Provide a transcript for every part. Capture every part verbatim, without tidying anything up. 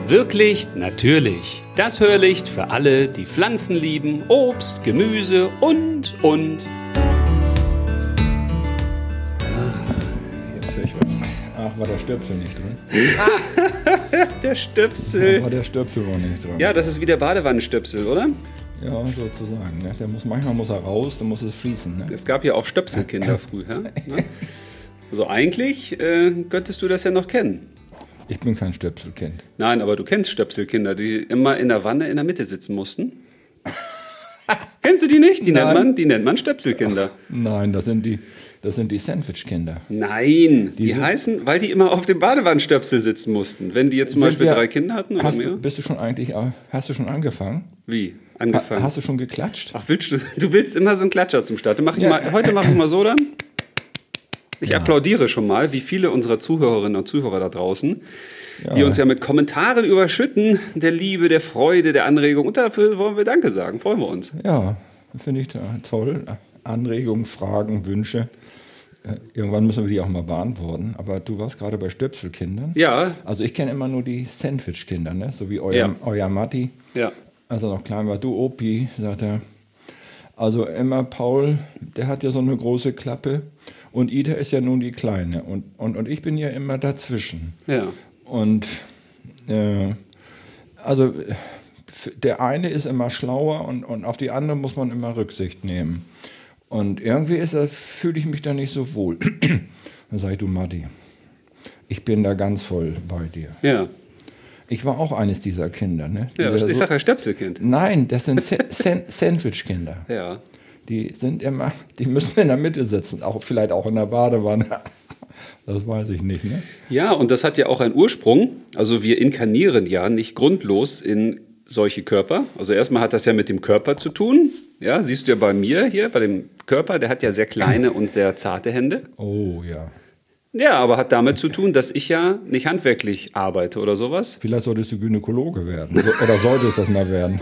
Wirklich natürlich. Das Hörlicht für alle, die Pflanzen lieben, Obst, Gemüse und, und. Jetzt höre ich was. Ach, war der Stöpsel nicht drin? Der Stöpsel. War der Stöpsel war nicht drin. Ja, das ist wie der Badewannenstöpsel, oder? Ja, sozusagen. Ne? Der muss, manchmal muss er raus, dann muss es fließen. Ne? Es gab ja auch Stöpselkinder früher. Ne? Also eigentlich äh, könntest du das ja noch kennen. Ich bin kein Stöpselkind. Nein, aber du kennst Stöpselkinder, die immer in der Wanne in der Mitte sitzen mussten. Kennst du die nicht? Die nennt man, die nennt man Stöpselkinder. Nein, das sind die, das sind die Sandwich-Kinder. Nein, die, Die sind- heißen, weil die immer auf dem Badewannenstöpsel sitzen mussten. Wenn die jetzt zum Sind Beispiel wir- drei Kinder hatten oder Hast mehr. du, bist du schon eigentlich, äh, hast du schon angefangen? Wie? Ha, Angefangen. hast du schon geklatscht? Ach, willst du, du willst immer so einen Klatscher zum Start. Mach ich Ja. mal, heute mache ich mal so dann. Ich Ja. applaudiere schon mal, wie viele unserer Zuhörerinnen und Zuhörer da draußen, die Ja. uns ja mit Kommentaren überschütten, der Liebe, der Freude, der Anregung. Und dafür wollen wir Danke sagen. Freuen wir uns. Ja, finde ich da toll. Anregungen, Fragen, Wünsche. Äh, Irgendwann müssen wir die auch mal beantworten. Aber du warst gerade bei Stöpselkindern. Ja, Also ich kenne immer nur die Sandwich-Kinder, ne? So wie euer, Ja. euer Matti. ja. Als er noch klein war, du Opi, sagt er. Also immer Paul, der hat ja so eine große Klappe und Ida ist ja nun die Kleine und, und, und ich bin ja immer dazwischen. Ja. Und äh, also f- der eine ist immer schlauer und, und auf die andere muss man immer Rücksicht nehmen. Und irgendwie ist er, fühle ich mich da nicht so wohl. Dann sage ich, du Matti, ich bin da ganz voll bei dir. Ja. Ich war auch eines dieser Kinder. Ne? Ja, Dieser ich so- sage ja Stöpselkind. Nein, das sind Sa San Sandwich-Kinder. Ja. Die sind immer, die müssen in der Mitte sitzen, auch vielleicht auch in der Badewanne. Das weiß ich nicht, ne? Ja, und das hat ja auch einen Ursprung. Also wir inkarnieren ja nicht grundlos in solche Körper. Also erstmal hat das ja mit dem Körper zu tun. Ja, siehst du ja bei mir hier, bei dem Körper, der hat ja sehr kleine und sehr zarte Hände. Oh ja. Ja, aber hat damit zu tun, dass ich ja nicht handwerklich arbeite oder sowas. Vielleicht solltest du Gynäkologe werden. So- Oder solltest das mal werden.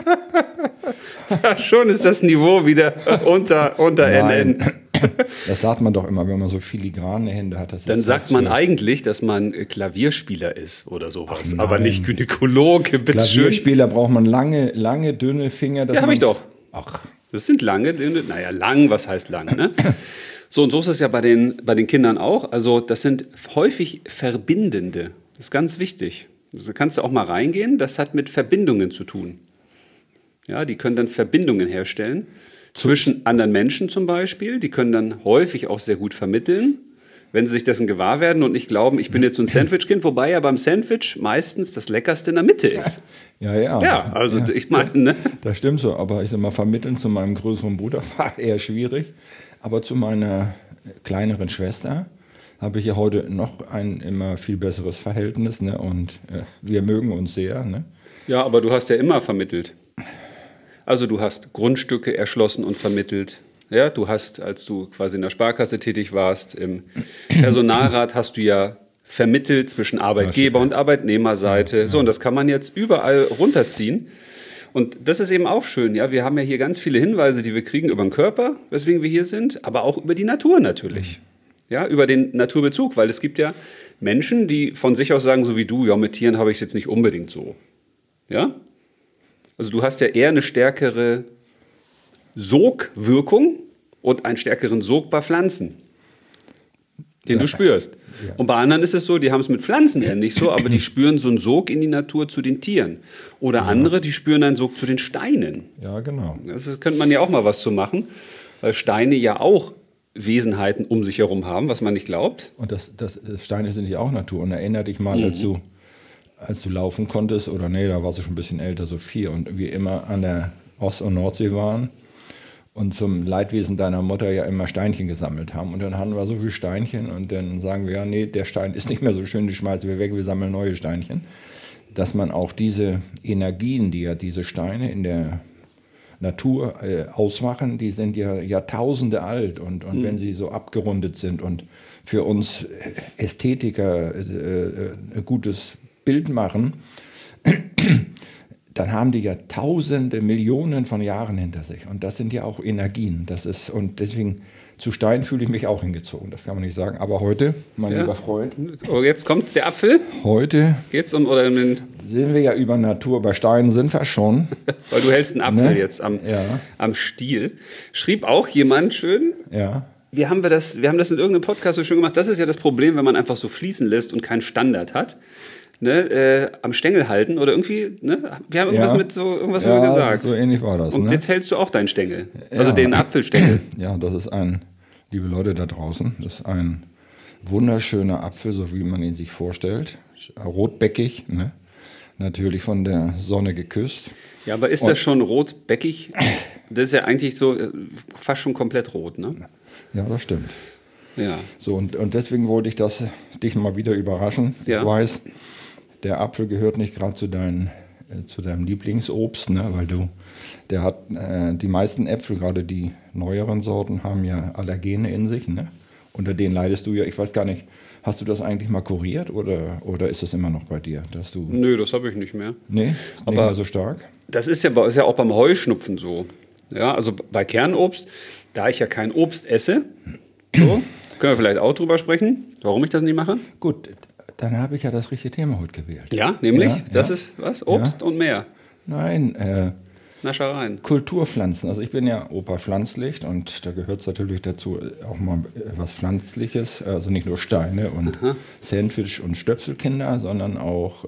Ja, schon ist das Niveau wieder unter, unter N N. Das sagt man doch immer, wenn man so filigrane Hände hat. Das Dann ist sagt was man für- eigentlich, dass man äh, Klavierspieler ist oder sowas. Ach, aber nein. nicht Gynäkologe, bitte schön. Klavierspieler braucht man lange, lange, dünne Finger. dass Ja, hab ich man's- doch. Ach, Das sind lange, dünne, naja, lang, was heißt lang, ne? So, und so ist es ja bei den, bei den Kindern auch. Also das sind häufig Verbindende. Das ist ganz wichtig. Also, da kannst du auch mal reingehen. Das hat mit Verbindungen zu tun. Ja, die können dann Verbindungen herstellen. Zwischen anderen Menschen zum Beispiel. Die können dann häufig auch sehr gut vermitteln, wenn sie sich dessen gewahr werden und nicht glauben, ich bin jetzt so ein Sandwich-Kind. Wobei ja beim Sandwich meistens das Leckerste in der Mitte ist. ja, ja. Ja, also ich meine, ne? Das stimmt so, aber ich sag mal, vermitteln zu meinem größeren Bruder war eher schwierig. Aber zu meiner kleineren Schwester habe ich ja heute noch ein immer viel besseres Verhältnis. Ne? Und äh, wir mögen uns sehr. Ne? Ja, aber du hast ja immer vermittelt. Also du hast Grundstücke erschlossen und vermittelt. Ja, du hast, als du quasi in der Sparkasse tätig warst, im Personalrat hast du ja vermittelt zwischen Arbeitgeber- und Arbeitnehmerseite. So, und das kann man jetzt überall runterziehen. Und das ist eben auch schön, ja. Wir haben ja hier ganz viele Hinweise, die wir kriegen über den Körper, weswegen wir hier sind, aber auch über die Natur natürlich. Ja, über den Naturbezug, weil es gibt ja Menschen, die von sich aus sagen, so wie du, ja, mit Tieren habe ich es jetzt nicht unbedingt so. Ja? Also du hast ja eher eine stärkere Sogwirkung und einen stärkeren Sog bei Pflanzen, den du spürst. Ja. Und bei anderen ist es so, die haben es mit Pflanzen eher nicht so, aber die spüren so einen Sog in die Natur zu den Tieren. Oder andere, die spüren einen Sog zu den Steinen. Ja, genau. Das ist, könnte man ja auch mal was zu machen, weil Steine ja auch Wesenheiten um sich herum haben, was man nicht glaubt. Und das, das, das Steine sind ja auch Natur. Und erinner dich mal, als, du, als du laufen konntest, oder nee, da warst du schon ein bisschen älter, so vier, und wir immer an der Ost- und Nordsee waren und zum Leidwesen deiner Mutter ja immer Steinchen gesammelt haben. Und dann hatten wir so viele Steinchen und dann sagen wir, ja, nee, der Stein ist nicht mehr so schön, die schmeißen wir weg, wir sammeln neue Steinchen. Dass man auch diese Energien, die ja diese Steine in der Natur äh, ausmachen, die sind ja Jahrtausende alt und, und mhm. wenn sie so abgerundet sind und für uns Ästhetiker äh, äh, ein gutes Bild machen, dann haben die ja Tausende, Millionen von Jahren hinter sich. Und das sind ja auch Energien. Das ist, und deswegen zu Stein fühle ich mich auch hingezogen, das kann man nicht sagen. Aber heute, mein Ja. lieber Freund, Oh, jetzt kommt der Apfel. heute Geht's um, oder um den sind wir ja über Natur, bei Steinen sind wir schon. Weil du hältst einen Apfel Ne? jetzt am, Ja. am Stiel. Schrieb auch jemand schön, Ja. wir haben, wir, das, wir haben das in irgendeinem Podcast so schön gemacht, das ist ja das Problem, wenn man einfach so fließen lässt und keinen Standard hat. Ne, äh, am Stängel halten oder irgendwie, ne? Wir haben irgendwas Ja. mit so, irgendwas Ja, haben wir gesagt. so ähnlich war das. Und ne? jetzt hältst du auch deinen Stängel. Also Ja. den Apfelstängel. Ja, das ist ein, liebe Leute da draußen, das ist ein wunderschöner Apfel, so wie man ihn sich vorstellt. Rotbäckig, ne? Natürlich von der Sonne geküsst. Ja, aber ist das schon rotbäckig? Das ist ja eigentlich so äh, fast schon komplett rot, ne? Ja, das stimmt. Ja. So, und, und deswegen wollte ich das dich mal wieder überraschen. Ja. Ich weiß, der Apfel gehört nicht gerade zu, dein, äh, zu deinem Lieblingsobst, ne? Weil du, der hat, äh, die meisten Äpfel, gerade die neueren Sorten, haben ja Allergene in sich, ne? Unter denen leidest du ja, ich weiß gar nicht, hast du das eigentlich mal kuriert oder, oder ist das immer noch bei dir? Dass du, Nö, das habe ich nicht mehr. nee, ist Aber- nicht mehr so stark? Das ist ja, bei- ist ja auch beim Heuschnupfen so. Ja, also bei Kernobst, da ich ja kein Obst esse, so, können wir vielleicht auch drüber sprechen, warum ich das nicht mache? Gut, dann habe ich ja das richtige Thema heute gewählt. Ja, nämlich, Ja, das ja. ist was? Obst und mehr. Nein, äh, Naschereien. Kulturpflanzen. Also ich bin ja Opa Pflanzlicht und da gehört es natürlich dazu auch mal was Pflanzliches, also nicht nur Steine und Sandwich und Stöpselkinder, sondern auch äh,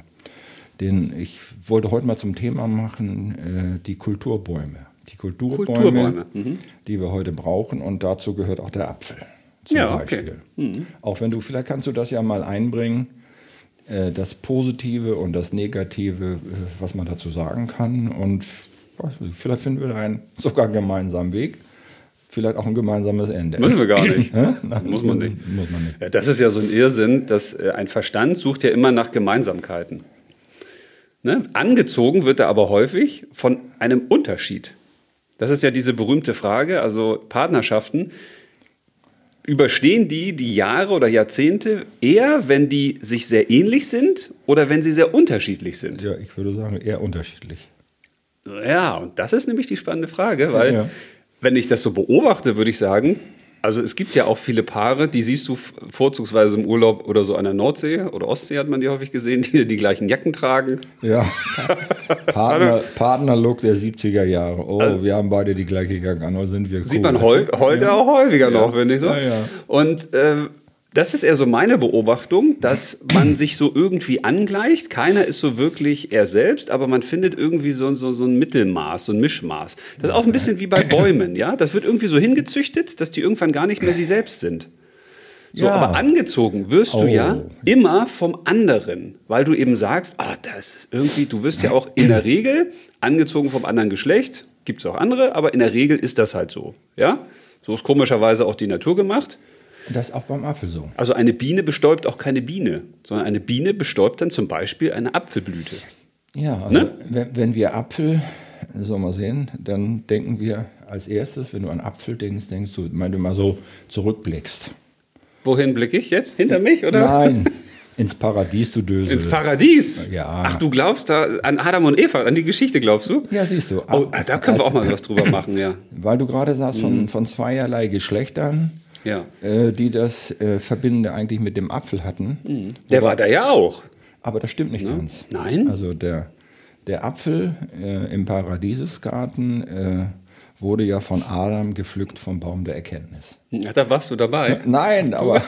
den, ich wollte heute mal zum Thema machen, äh, die Kulturbäume. Die Kulturbäume, Kulturbäume, mhm. die wir heute brauchen und dazu gehört auch der Apfel. Zum Ja, okay. Beispiel. Auch wenn du, vielleicht kannst du das ja mal einbringen, äh, das Positive und das Negative, äh, was man dazu sagen kann. Und weiß nicht, vielleicht finden wir da einen sogar einen gemeinsamen Weg. Vielleicht auch ein gemeinsames Ende. Müssen wir gar nicht. Hä? Nein, Muss man nicht. Muss man nicht. Ja, das ist ja so ein Irrsinn, dass äh, ein Verstand sucht ja immer nach Gemeinsamkeiten. Ne? Angezogen wird er aber häufig von einem Unterschied. Das ist ja diese berühmte Frage, also Partnerschaften, überstehen die die Jahre oder Jahrzehnte eher, wenn die sich sehr ähnlich sind oder wenn sie sehr unterschiedlich sind? Ja, ich würde sagen, eher unterschiedlich. Ja, und das ist nämlich die spannende Frage, weil Ja. wenn ich das so beobachte, würde ich sagen, also es gibt ja auch viele Paare, die siehst du f- vorzugsweise im Urlaub oder so an der Nordsee oder Ostsee hat man die häufig gesehen, die die gleichen Jacken tragen. Ja, Partner, Partnerlook der siebziger Jahre. Oh, wir haben beide die gleiche Jacke an, oder sind wir cool. Sieht man heu heute auch häufiger noch, finde ich so. Ja, ja. Und ähm, das ist eher so meine Beobachtung, dass man sich so irgendwie angleicht. Keiner ist so wirklich er selbst, aber man findet irgendwie so, so, so ein Mittelmaß, so ein Mischmaß. Das ist auch ein bisschen wie bei Bäumen, ja. Das wird irgendwie so hingezüchtet, dass die irgendwann gar nicht mehr sie selbst sind. So, Ja. aber angezogen wirst du Oh. ja immer vom anderen, weil du eben sagst, ah, das ist irgendwie, du wirst ja auch in der Regel angezogen vom anderen Geschlecht. Gibt es auch andere, aber in der Regel ist das halt so, ja. So ist komischerweise auch die Natur gemacht. Das ist auch beim Apfel so. Also eine Biene bestäubt auch keine Biene, sondern eine Biene bestäubt dann zum Beispiel eine Apfelblüte. Ja, also Ne? wenn, wenn wir Apfel, so mal sehen, dann denken wir als erstes, wenn du an Apfel denkst, denkst du, wenn du mal so zurückblickst. Wohin blicke ich jetzt? Hinter mich, oder? Nein, ins Paradies, du Dösel. Ins Paradies? Ja. Ach, du glaubst da an Adam und Eva, an die Geschichte glaubst du? Ja, siehst du. Oh, da können wir als- auch mal was drüber machen, ja. Weil du gerade sagst, von, von zweierlei Geschlechtern, Ja. äh, die das äh, Verbindende eigentlich mit dem Apfel hatten. Der war da ja auch. Aber das stimmt nicht ganz. Nein? Also der, der Apfel äh, im Paradiesesgarten äh, wurde ja von Adam gepflückt vom Baum der Erkenntnis. Ja, da warst du dabei. Nein, aber,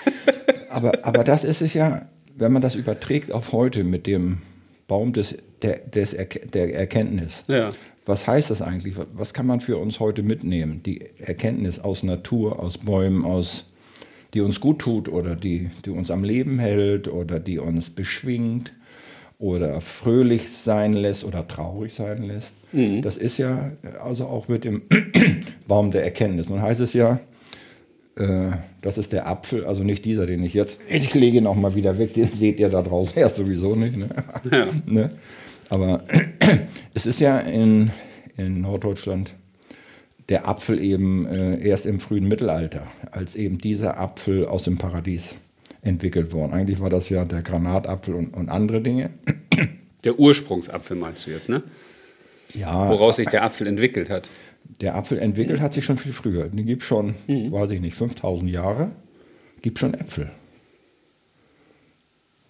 aber, aber das ist es ja, wenn man das überträgt auf heute mit dem Baum des, der, des Erke- der Erkenntnis. Ja. Was heißt das eigentlich? Was kann man für uns heute mitnehmen? Die Erkenntnis aus Natur, aus Bäumen, aus, die uns gut tut oder die, die uns am Leben hält oder die uns beschwingt oder fröhlich sein lässt oder traurig sein lässt. Das ist ja also auch mit dem Baum der Erkenntnis. Nun heißt es ja, äh, das ist der Apfel, also nicht dieser, den ich jetzt, ich lege ihn auch mal wieder weg, den seht ihr da draußen ja sowieso nicht. Ne? Ja. Ne? Aber es ist ja in, in Norddeutschland der Apfel eben äh, erst im frühen Mittelalter, als eben dieser Apfel aus dem Paradies entwickelt worden. Eigentlich war das ja der Granatapfel und, und andere Dinge. Der Ursprungsapfel meinst du jetzt, ne? Ja, Woraus sich der Apfel entwickelt hat. der Apfel entwickelt hat sich schon viel früher. Den gibt schon, weiß ich nicht, fünftausend Jahre, gibt schon Äpfel.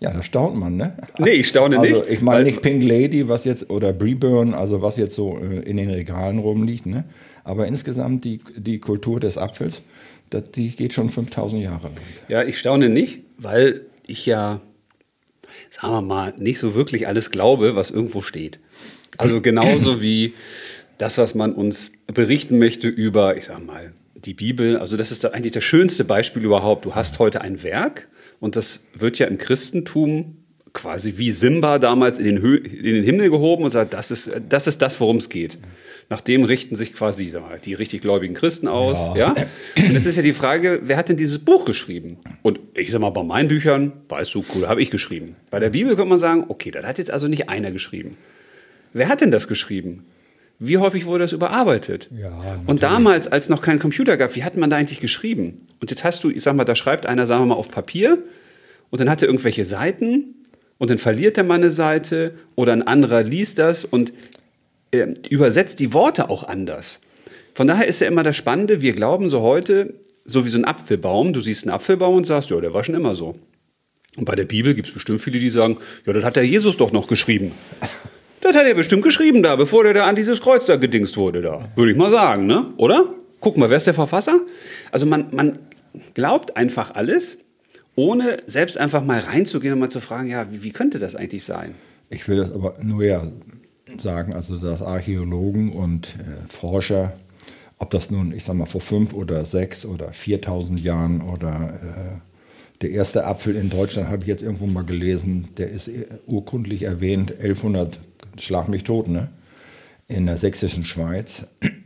Ja, da staunt man, ne? Nee, ich staune also, nicht. Ich meine nicht Pink Lady, was jetzt, oder Breeburn, also was jetzt so äh, in den Regalen rumliegt, ne? Aber insgesamt die, die Kultur des Apfels, das, die geht schon fünftausend Jahre lang. Ja, ich staune nicht, weil ich ja, sagen wir mal, nicht so wirklich alles glaube, was irgendwo steht. Also genauso wie das, was man uns berichten möchte über, ich sag mal, die Bibel. Also das ist eigentlich das schönste Beispiel überhaupt. Du hast heute ein Werk und das wird ja im Christentum quasi wie Simba damals in den, Hö in den Himmel gehoben und sagt, das ist das, ist das worum es geht. Nach dem richten sich quasi sag mal, die richtig gläubigen Christen aus. Ja. Ja? Und es ist ja die Frage, wer hat denn dieses Buch geschrieben? Und ich sag mal, bei meinen Büchern, weißt du, cool, habe ich geschrieben. Bei der Bibel könnte man sagen, okay, das hat jetzt also nicht einer geschrieben. Wer hat denn das geschrieben? Wie häufig wurde das überarbeitet? Ja, und damals, als noch kein Computer gab, wie hat man da eigentlich geschrieben? Und jetzt hast du, ich sag mal, da schreibt einer, sagen wir mal, auf Papier und dann hat er irgendwelche Seiten und dann verliert er mal eine Seite oder ein anderer liest das und äh, übersetzt die Worte auch anders. Von daher ist ja immer das Spannende, wir glauben so heute, so wie so ein Apfelbaum, du siehst einen Apfelbaum und sagst, ja, der war schon immer so. Und bei der Bibel gibt es bestimmt viele, die sagen, ja, das hat der Jesus doch noch geschrieben. Das hat er bestimmt geschrieben da, bevor der da an dieses Kreuz da gedingst wurde da. Würde ich mal sagen, ne? Oder? Guck mal, wer ist der Verfasser? Also man, man glaubt einfach alles, ohne selbst einfach mal reinzugehen und mal zu fragen, ja, wie, wie könnte das eigentlich sein? Ich will das aber nur ja sagen, also dass Archäologen und äh, Forscher, ob das nun, ich sag mal, vor fünf oder sechs oder viertausend Jahren oder äh, der erste Apfel in Deutschland, habe ich jetzt irgendwo mal gelesen, der ist urkundlich erwähnt, elfhundert, schlag mich tot, ne? In der sächsischen Schweiz.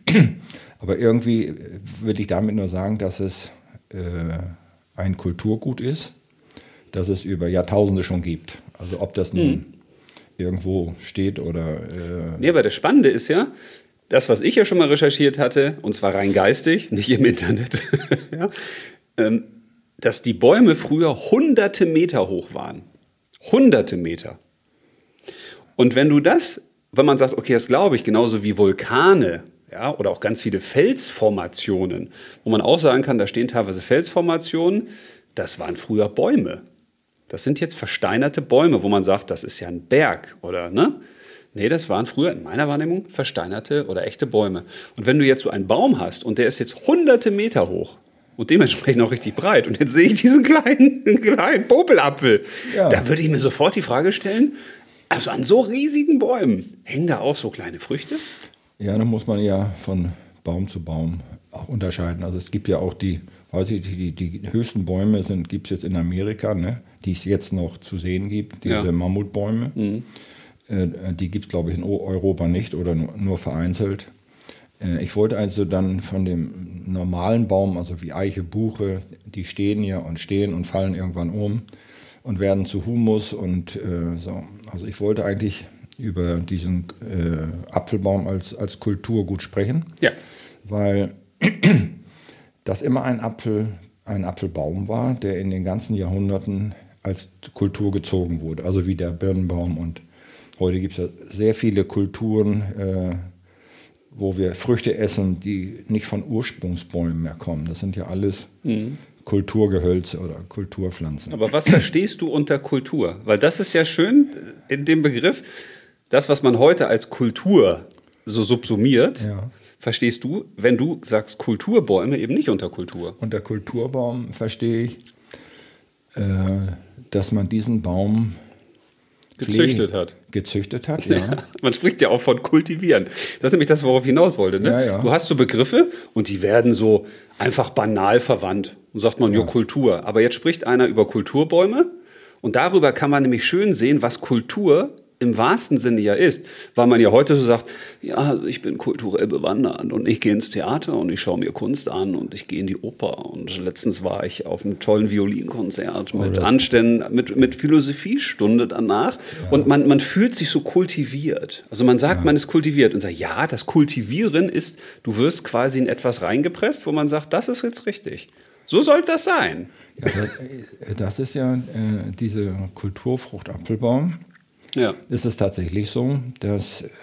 Aber irgendwie will ich damit nur sagen, dass es äh, ein Kulturgut ist, das es über Jahrtausende schon gibt. Also ob das nun hm. irgendwo steht oder... Äh nee, aber das Spannende ist ja, das, was ich ja schon mal recherchiert hatte, und zwar rein geistig, nicht im Internet, ja, ähm, dass die Bäume früher hunderte Meter hoch waren. Hunderte Meter. Und wenn du das, wenn man sagt, okay, das glaube ich, genauso wie Vulkane, ja, oder auch ganz viele Felsformationen, wo man auch sagen kann, da stehen teilweise Felsformationen, das waren früher Bäume. Das sind jetzt versteinerte Bäume, wo man sagt, das ist ja ein Berg, oder, ne? Nee, das waren früher in meiner Wahrnehmung versteinerte oder echte Bäume. Und wenn du jetzt so einen Baum hast und der ist jetzt hunderte Meter hoch, und dementsprechend auch richtig breit. Und jetzt sehe ich diesen kleinen, kleinen Popelapfel. Ja. Da würde ich mir sofort die Frage stellen, also an so riesigen Bäumen, hängen da auch so kleine Früchte? Ja, da muss man ja von Baum zu Baum auch unterscheiden. Also es gibt ja auch die, weiß ich, die, die höchsten Bäume gibt es jetzt in Amerika, ne, die es jetzt noch zu sehen gibt, diese ja. Mammutbäume. Mhm. Äh, die gibt es, glaube ich, in Europa nicht oder nur, nur vereinzelt. Ich wollte also dann von dem normalen Baum, also wie Eiche, Buche, die stehen ja und stehen und fallen irgendwann um und werden zu Humus und äh, so. Also ich wollte eigentlich über diesen äh, Apfelbaum als, als Kulturgut sprechen, ja. weil das immer ein Apfel, ein Apfelbaum war, der in den ganzen Jahrhunderten als Kultur gezogen wurde. Also wie der Birnbaum, und heute gibt es ja sehr viele Kulturen, äh, wo wir Früchte essen, die nicht von Ursprungsbäumen mehr kommen. Das sind ja alles mhm. Kulturgehölze oder Kulturpflanzen. Aber was verstehst du unter Kultur? Weil das ist ja schön in dem Begriff, das, was man heute als Kultur so subsumiert, ja. verstehst du, wenn du sagst Kulturbäume, eben nicht unter Kultur. Unter Kulturbaum verstehe ich, äh, dass man diesen Baum gezüchtet hat. Gezüchtet hat, ja. ja. Man spricht ja auch von kultivieren. Das ist nämlich das, worauf ich hinaus wollte. Ne? Ja, ja. Du hast so Begriffe und die werden so einfach banal verwandt. Und sagt man, ja, ja Kultur. Aber jetzt spricht einer über Kulturbäume und darüber kann man nämlich schön sehen, was Kultur im wahrsten Sinne ja ist, weil man ja heute so sagt, ja, ich bin kulturell bewandert und ich gehe ins Theater und ich schaue mir Kunst an und ich gehe in die Oper und letztens war ich auf einem tollen Violinkonzert oh, mit Anständen, mit, mit Philosophiestunde danach ja. und man, man fühlt sich so kultiviert. Also man sagt, ja. man ist kultiviert und sagt, ja, das Kultivieren ist, du wirst quasi in etwas reingepresst, wo man sagt, das ist jetzt richtig. So soll das sein. Ja, das, das ist ja äh, diese Kulturfrucht Apfelbaum. Ja. Ist es tatsächlich so, dass äh,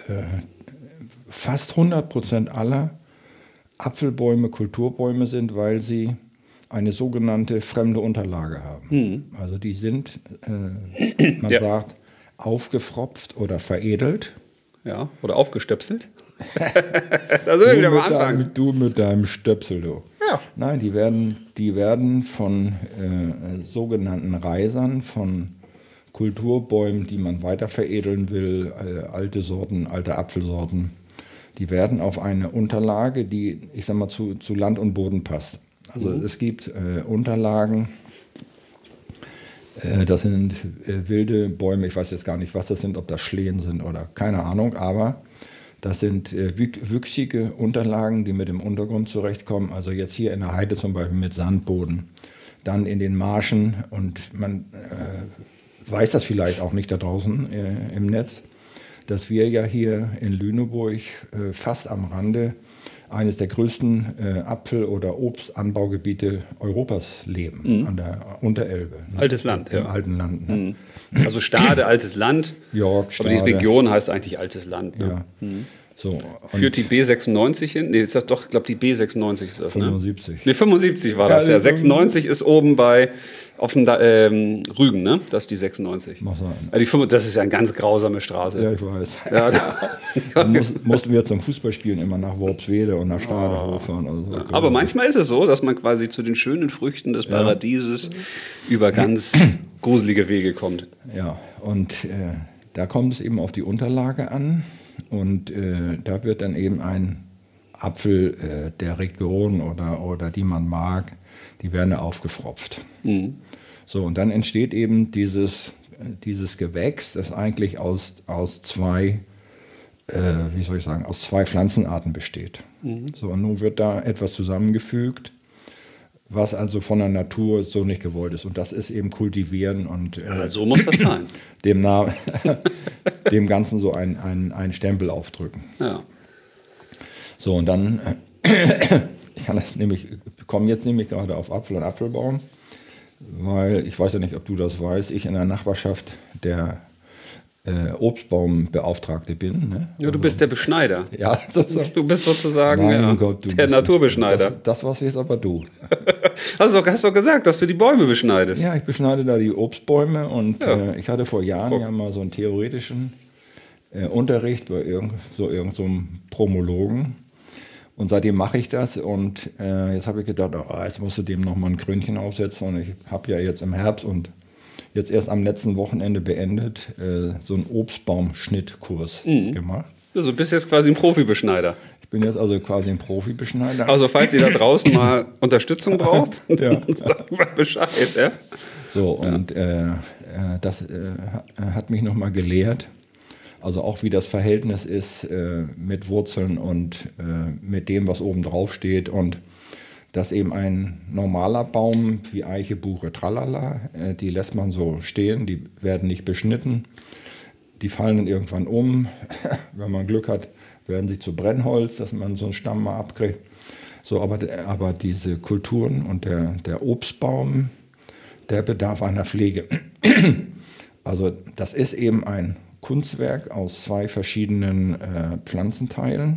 fast hundert Prozent aller Apfelbäume Kulturbäume sind, weil sie eine sogenannte fremde Unterlage haben. Mhm. Also die sind, äh, man ja. sagt, aufgefropft oder veredelt. Ja, oder aufgestöpselt. Da sind wir wieder am Anfang. Deinem, du mit deinem Stöpsel, du. Ja. Nein, die werden, die werden von äh, sogenannten Reisern, von Kulturbäumen, die man weiter veredeln will, äh, alte Sorten, alte Apfelsorten, die werden auf eine Unterlage, die, ich sag mal, zu, zu Land und Boden passt. Also mhm. es gibt äh, Unterlagen, äh, das sind äh, wilde Bäume, ich weiß jetzt gar nicht, was das sind, ob das Schlehen sind oder keine Ahnung, aber das sind äh, wüchsige Unterlagen, die mit dem Untergrund zurechtkommen. Also jetzt hier in der Heide zum Beispiel mit Sandboden, dann in den Marschen und man äh, weiß das vielleicht auch nicht da draußen äh, im Netz, dass wir ja hier in Lüneburg äh, fast am Rande eines der größten äh, Apfel- oder Obstanbaugebiete Europas leben, mhm. an der Unterelbe. Ne? Altes Land, Im ja. alten Land. Ne? Mhm. Also Stade, altes Land. York, Stade. Aber die Region heißt eigentlich altes Land. Ne? Ja. Mhm. So, führt die B sechsundneunzig hin? Nee, ist das doch, ich glaube, die B sechsundneunzig ist das, fünfundsiebzig. Ne? Nee, fünfundsiebzig war das, ja. ja. sechsundneunzig ist oben bei, auf dem ähm, Rügen, ne? Das ist die sechsundneunzig. Mach sein. Ja, die fünf, das ist ja eine ganz grausame Straße. Ja, ich weiß. Ja, da muss, mussten wir zum Fußballspielen immer nach Worpswede und nach Stade oh. hochfahren. Also so Aber manchmal ist es so, dass man quasi zu den schönen Früchten des Paradieses ja. über ganz gruselige Wege kommt. Ja, und äh, da kommt es eben auf die Unterlage an. Und äh, da wird dann eben ein Apfel äh, der Region oder, oder die man mag, die werden aufgefropft. Mhm. So, und dann entsteht eben dieses, dieses Gewächs, das eigentlich aus, aus zwei, äh, wie soll ich sagen, aus zwei Pflanzenarten besteht. Mhm. So, und nun wird da etwas zusammengefügt, was also von der Natur so nicht gewollt ist. Und das ist eben kultivieren und äh, ja, so muss das sein. Dem, Na- dem Ganzen so einen ein Stempel aufdrücken. Ja. So, und dann, äh, ich kann das nämlich, komme jetzt nämlich gerade auf Apfel und Apfelbaum, weil ich weiß ja nicht, ob du das weißt, ich in der Nachbarschaft der Äh, Obstbaumbeauftragte bin. Ne? Ja, du bist der Beschneider. Ja, sozusagen. Du bist sozusagen ja, Gott, du der bist, Naturbeschneider. Das, das warst jetzt aber du. Hast du hast doch gesagt, dass du die Bäume beschneidest. Ja, ich beschneide da die Obstbäume und ja. äh, ich hatte vor Jahren Guck. ja mal so einen theoretischen äh, Unterricht bei irgend, so irgendeinem so Promologen. Und seitdem mache ich das und äh, jetzt habe ich gedacht, oh, jetzt musst du dem nochmal ein Krönchen aufsetzen und ich habe ja jetzt im Herbst und jetzt erst am letzten Wochenende beendet, äh, so einen Obstbaumschnittkurs mhm. gemacht. Also du bist jetzt quasi ein Profibeschneider. Ich bin jetzt also quasi ein Profibeschneider. Also falls ihr da draußen mal Unterstützung braucht, ja. sagt mal Bescheid. Ja? So, und äh, das äh, hat mich nochmal gelehrt, also auch wie das Verhältnis ist äh, mit Wurzeln und äh, mit dem, was oben drauf steht und dass eben ein normaler Baum wie Eiche, Buche, Tralala, äh, die lässt man so stehen, die werden nicht beschnitten, die fallen dann irgendwann um. Wenn man Glück hat, werden sie zu Brennholz, dass man so einen Stamm mal abkriegt. So, aber, aber diese Kulturen und der, der Obstbaum, der bedarf einer Pflege. Also das ist eben ein Kunstwerk aus zwei verschiedenen äh, Pflanzenteilen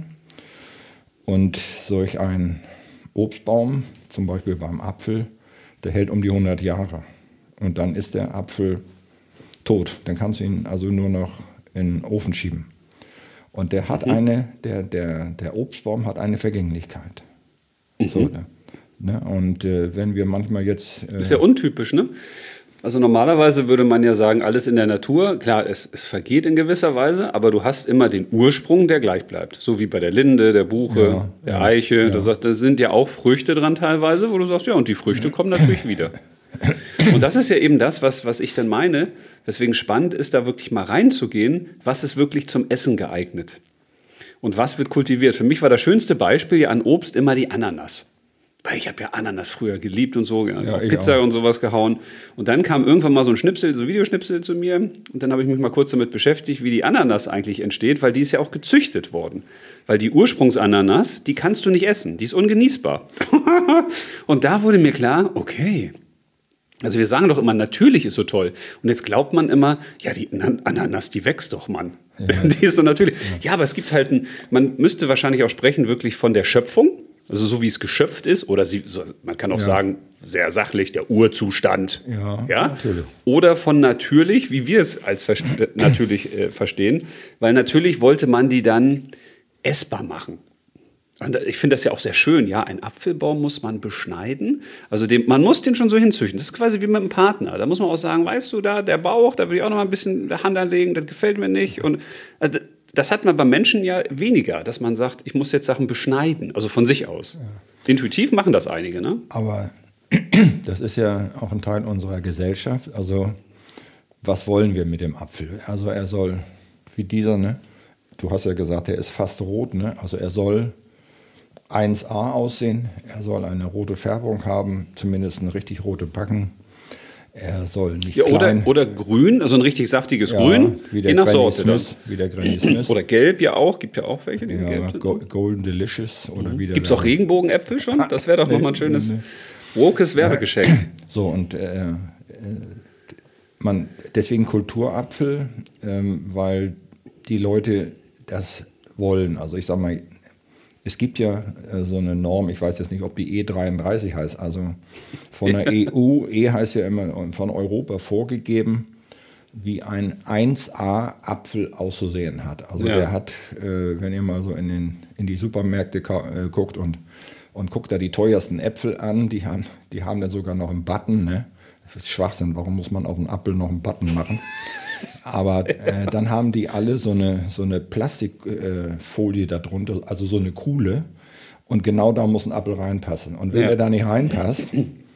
und solch ein Obstbaum, zum Beispiel beim Apfel, der hält um die hundert Jahre. Und dann ist der Apfel tot. Dann kannst du ihn also nur noch in den Ofen schieben. Und der hat mhm. eine, der, der, der Obstbaum hat eine Vergänglichkeit. Mhm. So, ne? Und äh, wenn wir manchmal jetzt... Äh, ist ja untypisch, ne? Also normalerweise würde man ja sagen, alles in der Natur, klar, es, es vergeht in gewisser Weise, aber du hast immer den Ursprung, der gleich bleibt. So wie bei der Linde, der Buche, ja, der ja, Eiche. Ja. Da, sagt, da sind ja auch Früchte dran teilweise, wo du sagst, ja, und die Früchte kommen natürlich wieder. Und das ist ja eben das, was, was ich dann meine. Deswegen spannend ist, da wirklich mal reinzugehen, was ist wirklich zum Essen geeignet und was wird kultiviert. Für mich war das schönste Beispiel ja an Obst immer die Ananas. Weil ich habe ja Ananas früher geliebt und so, ja, auch Pizza auch. Und sowas gehauen. Und dann kam irgendwann mal so ein Schnipsel, so ein Videoschnipsel zu mir. Und dann habe ich mich mal kurz damit beschäftigt, wie die Ananas eigentlich entsteht, weil die ist ja auch gezüchtet worden. Weil die Ursprungsananas, die kannst du nicht essen, die ist ungenießbar. Und da wurde mir klar, okay, also wir sagen doch immer, natürlich ist so toll. Und jetzt glaubt man immer, ja, die Ananas, die wächst doch, Mann. Ja. Die ist doch natürlich. Ja. ja, aber es gibt halt, ein, man müsste wahrscheinlich auch sprechen wirklich von der Schöpfung. Also so wie es geschöpft ist, oder sie, so, man kann auch ja. sagen, sehr sachlich, der Urzustand. Ja, ja? natürlich. Oder von natürlich, wie wir es als verste- natürlich äh, verstehen. Weil natürlich wollte man die dann essbar machen. Und ich finde das ja auch sehr schön. Ja, einen Apfelbaum muss man beschneiden. Also dem, man muss den schon so hinzüchten. Das ist quasi wie mit einem Partner. Da muss man auch sagen, weißt du, da der Bauch, da will ich auch noch mal ein bisschen Hand anlegen, das gefällt mir nicht. Und also, das hat man beim Menschen ja weniger, dass man sagt, ich muss jetzt Sachen beschneiden, also von sich aus. Ja. Intuitiv machen das einige, ne? Aber das ist ja auch ein Teil unserer Gesellschaft. Also was wollen wir mit dem Apfel? Also er soll, wie dieser, ne? Du hast ja gesagt, er ist fast rot, ne? Also er soll eins A aussehen, er soll eine rote Färbung haben, zumindest eine richtig rote Backen. Er soll nicht ja, oder, klein. Oder grün, also ein richtig saftiges ja, Grün, wie der je nach Granny Sorte. Smith, wie der Granny Smith. Oder gelb ja auch, gibt ja auch welche, die ja, gelb sind. Go Golden Delicious. Oder mhm. Gibt es auch Regenbogenäpfel schon? Das wäre doch nee, nochmal ein schönes, nee, nee. wokes Werbegeschenk. So, und äh, man, deswegen Kulturapfel, ähm, weil die Leute das wollen. Also ich sag mal, es gibt ja äh, so eine Norm, ich weiß jetzt nicht, ob die E dreiunddreißig heißt, also von der E U, E heißt ja immer von Europa vorgegeben, wie ein eins A Apfel auszusehen hat. Also ja. der hat, äh, wenn ihr mal so in, den, in die Supermärkte äh, guckt und, und guckt da die teuersten Äpfel an, die haben, die haben dann sogar noch einen Button, ne? Das ist Schwachsinn, warum muss man auf einen Apfel noch einen Button machen? Aber äh, dann haben die alle so eine, so eine Plastikfolie äh, darunter, also so eine Kuhle. Und genau da muss ein Apfel reinpassen. Und wenn ja. er da nicht reinpasst,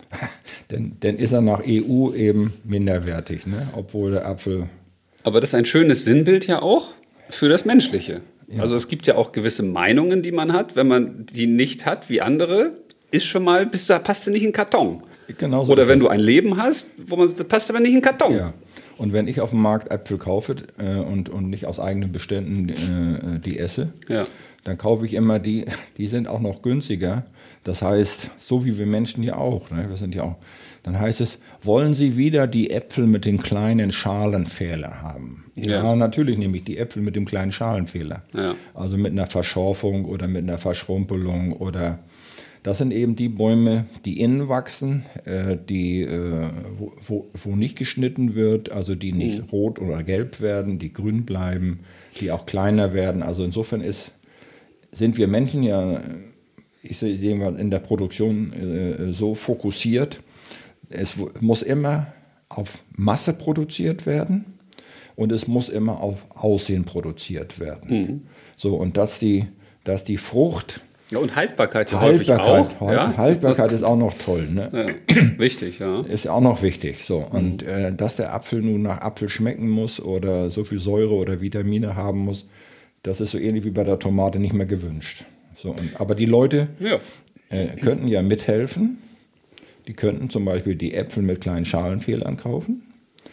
dann, dann ist er nach E U eben minderwertig, ne? Obwohl der Apfel... Aber das ist ein schönes Sinnbild ja auch für das Menschliche. Ja. Also es gibt ja auch gewisse Meinungen, die man hat. Wenn man die nicht hat wie andere, ist schon mal, bist du, passt du nicht in den Karton. Genau so Oder wenn das. du ein Leben hast, wo man das passt aber nicht in den Karton. Ja. Und wenn ich auf dem Markt Äpfel kaufe äh, und, und nicht aus eigenen Beständen äh, die esse, ja. dann kaufe ich immer die, die sind auch noch günstiger. Das heißt, so wie wir Menschen ja auch, ne? Wir sind ja auch, dann heißt es, wollen Sie wieder die Äpfel mit den kleinen Schalenfehler haben? Ja, ja natürlich nehme ich die Äpfel mit dem kleinen Schalenfehler. Ja. Also mit einer Verschorfung oder mit einer Verschrumpelung oder... Das sind eben die Bäume, die innen wachsen, äh, die, äh, wo, wo, wo nicht geschnitten wird, also die nicht mhm. rot oder gelb werden, die grün bleiben, die auch kleiner werden. Also insofern ist, sind wir Menschen ja, ich sehe mal in der Produktion äh, so fokussiert, es muss immer auf Masse produziert werden und es muss immer auf Aussehen produziert werden. Mhm. So, und dass die, dass die Frucht... Ja, und Haltbarkeit ja Haltbarkeit, häufig auch. Halt, Ja? Haltbarkeit ist auch noch toll. Ne? Ja, wichtig, ja. Ist ja auch noch wichtig. So. Und äh, dass der Apfel nun nach Apfel schmecken muss oder so viel Säure oder Vitamine haben muss, das ist so ähnlich wie bei der Tomate nicht mehr gewünscht. So, und, aber die Leute ja. äh, könnten ja mithelfen. Die könnten zum Beispiel die Äpfel mit kleinen Schalenfehlern kaufen.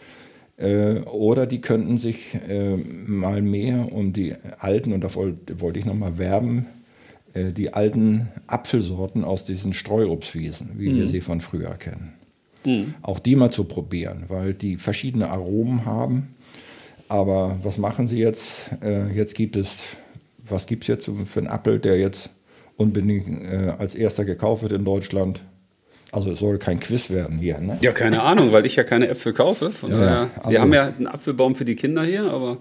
Äh, oder die könnten sich äh, mal mehr um die alten, und da wollte, wollte ich nochmal werben, die alten Apfelsorten aus diesen Streuobstwiesen, wie mhm. wir sie von früher kennen. Mhm. Auch die mal zu probieren, weil die verschiedene Aromen haben. Aber was machen sie jetzt? Äh, jetzt gibt es, was gibt es jetzt für einen Apfel, der jetzt unbedingt äh, als erster gekauft wird in Deutschland? Also es soll kein Quiz werden hier, ne? Ja, keine Ahnung, weil ich ja keine Äpfel kaufe. Von ja, daher, also, wir haben ja einen Apfelbaum für die Kinder hier, aber...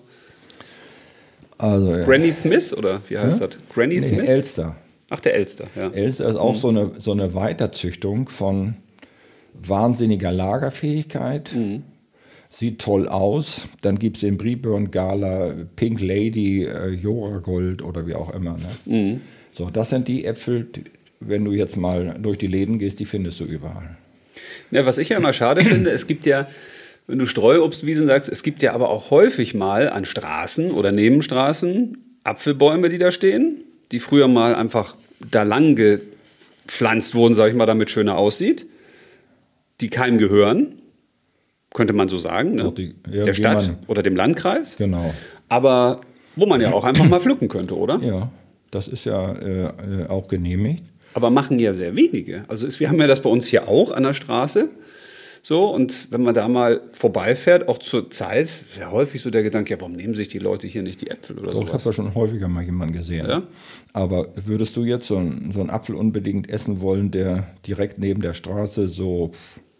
Also, ja. Granny Smith oder wie heißt ja? das? Granny nee, Smith? Elster. Ach, der Elster, ja. Elster ist auch mhm. so, eine, so eine Weiterzüchtung von wahnsinniger Lagerfähigkeit. Mhm. Sieht toll aus. Dann gibt es den Breeburn Gala, Pink Lady, äh, Jora Gold oder wie auch immer. Ne? Mhm. So, das sind die Äpfel, die, wenn du jetzt mal durch die Läden gehst, die findest du überall. Ja, was ich ja immer schade finde, es gibt ja... Wenn du Streuobstwiesen sagst, es gibt ja aber auch häufig mal an Straßen oder Nebenstraßen Apfelbäume, die da stehen, die früher mal einfach da lang gepflanzt wurden, sag ich mal, damit es schöner aussieht, die keinem gehören, könnte man so sagen, ne? Die, der Stadt oder dem Landkreis. Genau. Aber wo man ja auch einfach mal pflücken könnte, oder? Ja, das ist ja äh, auch genehmigt. Aber machen ja sehr wenige. Also ist, wir haben ja das bei uns hier auch an der Straße. So, und wenn man da mal vorbeifährt, auch zur Zeit, ist ja häufig so der Gedanke, ja, warum nehmen sich die Leute hier nicht die Äpfel oder so? Ich habe ja schon häufiger mal jemanden gesehen. Ja? Aber würdest du jetzt so einen, so einen Apfel unbedingt essen wollen, der direkt neben der Straße so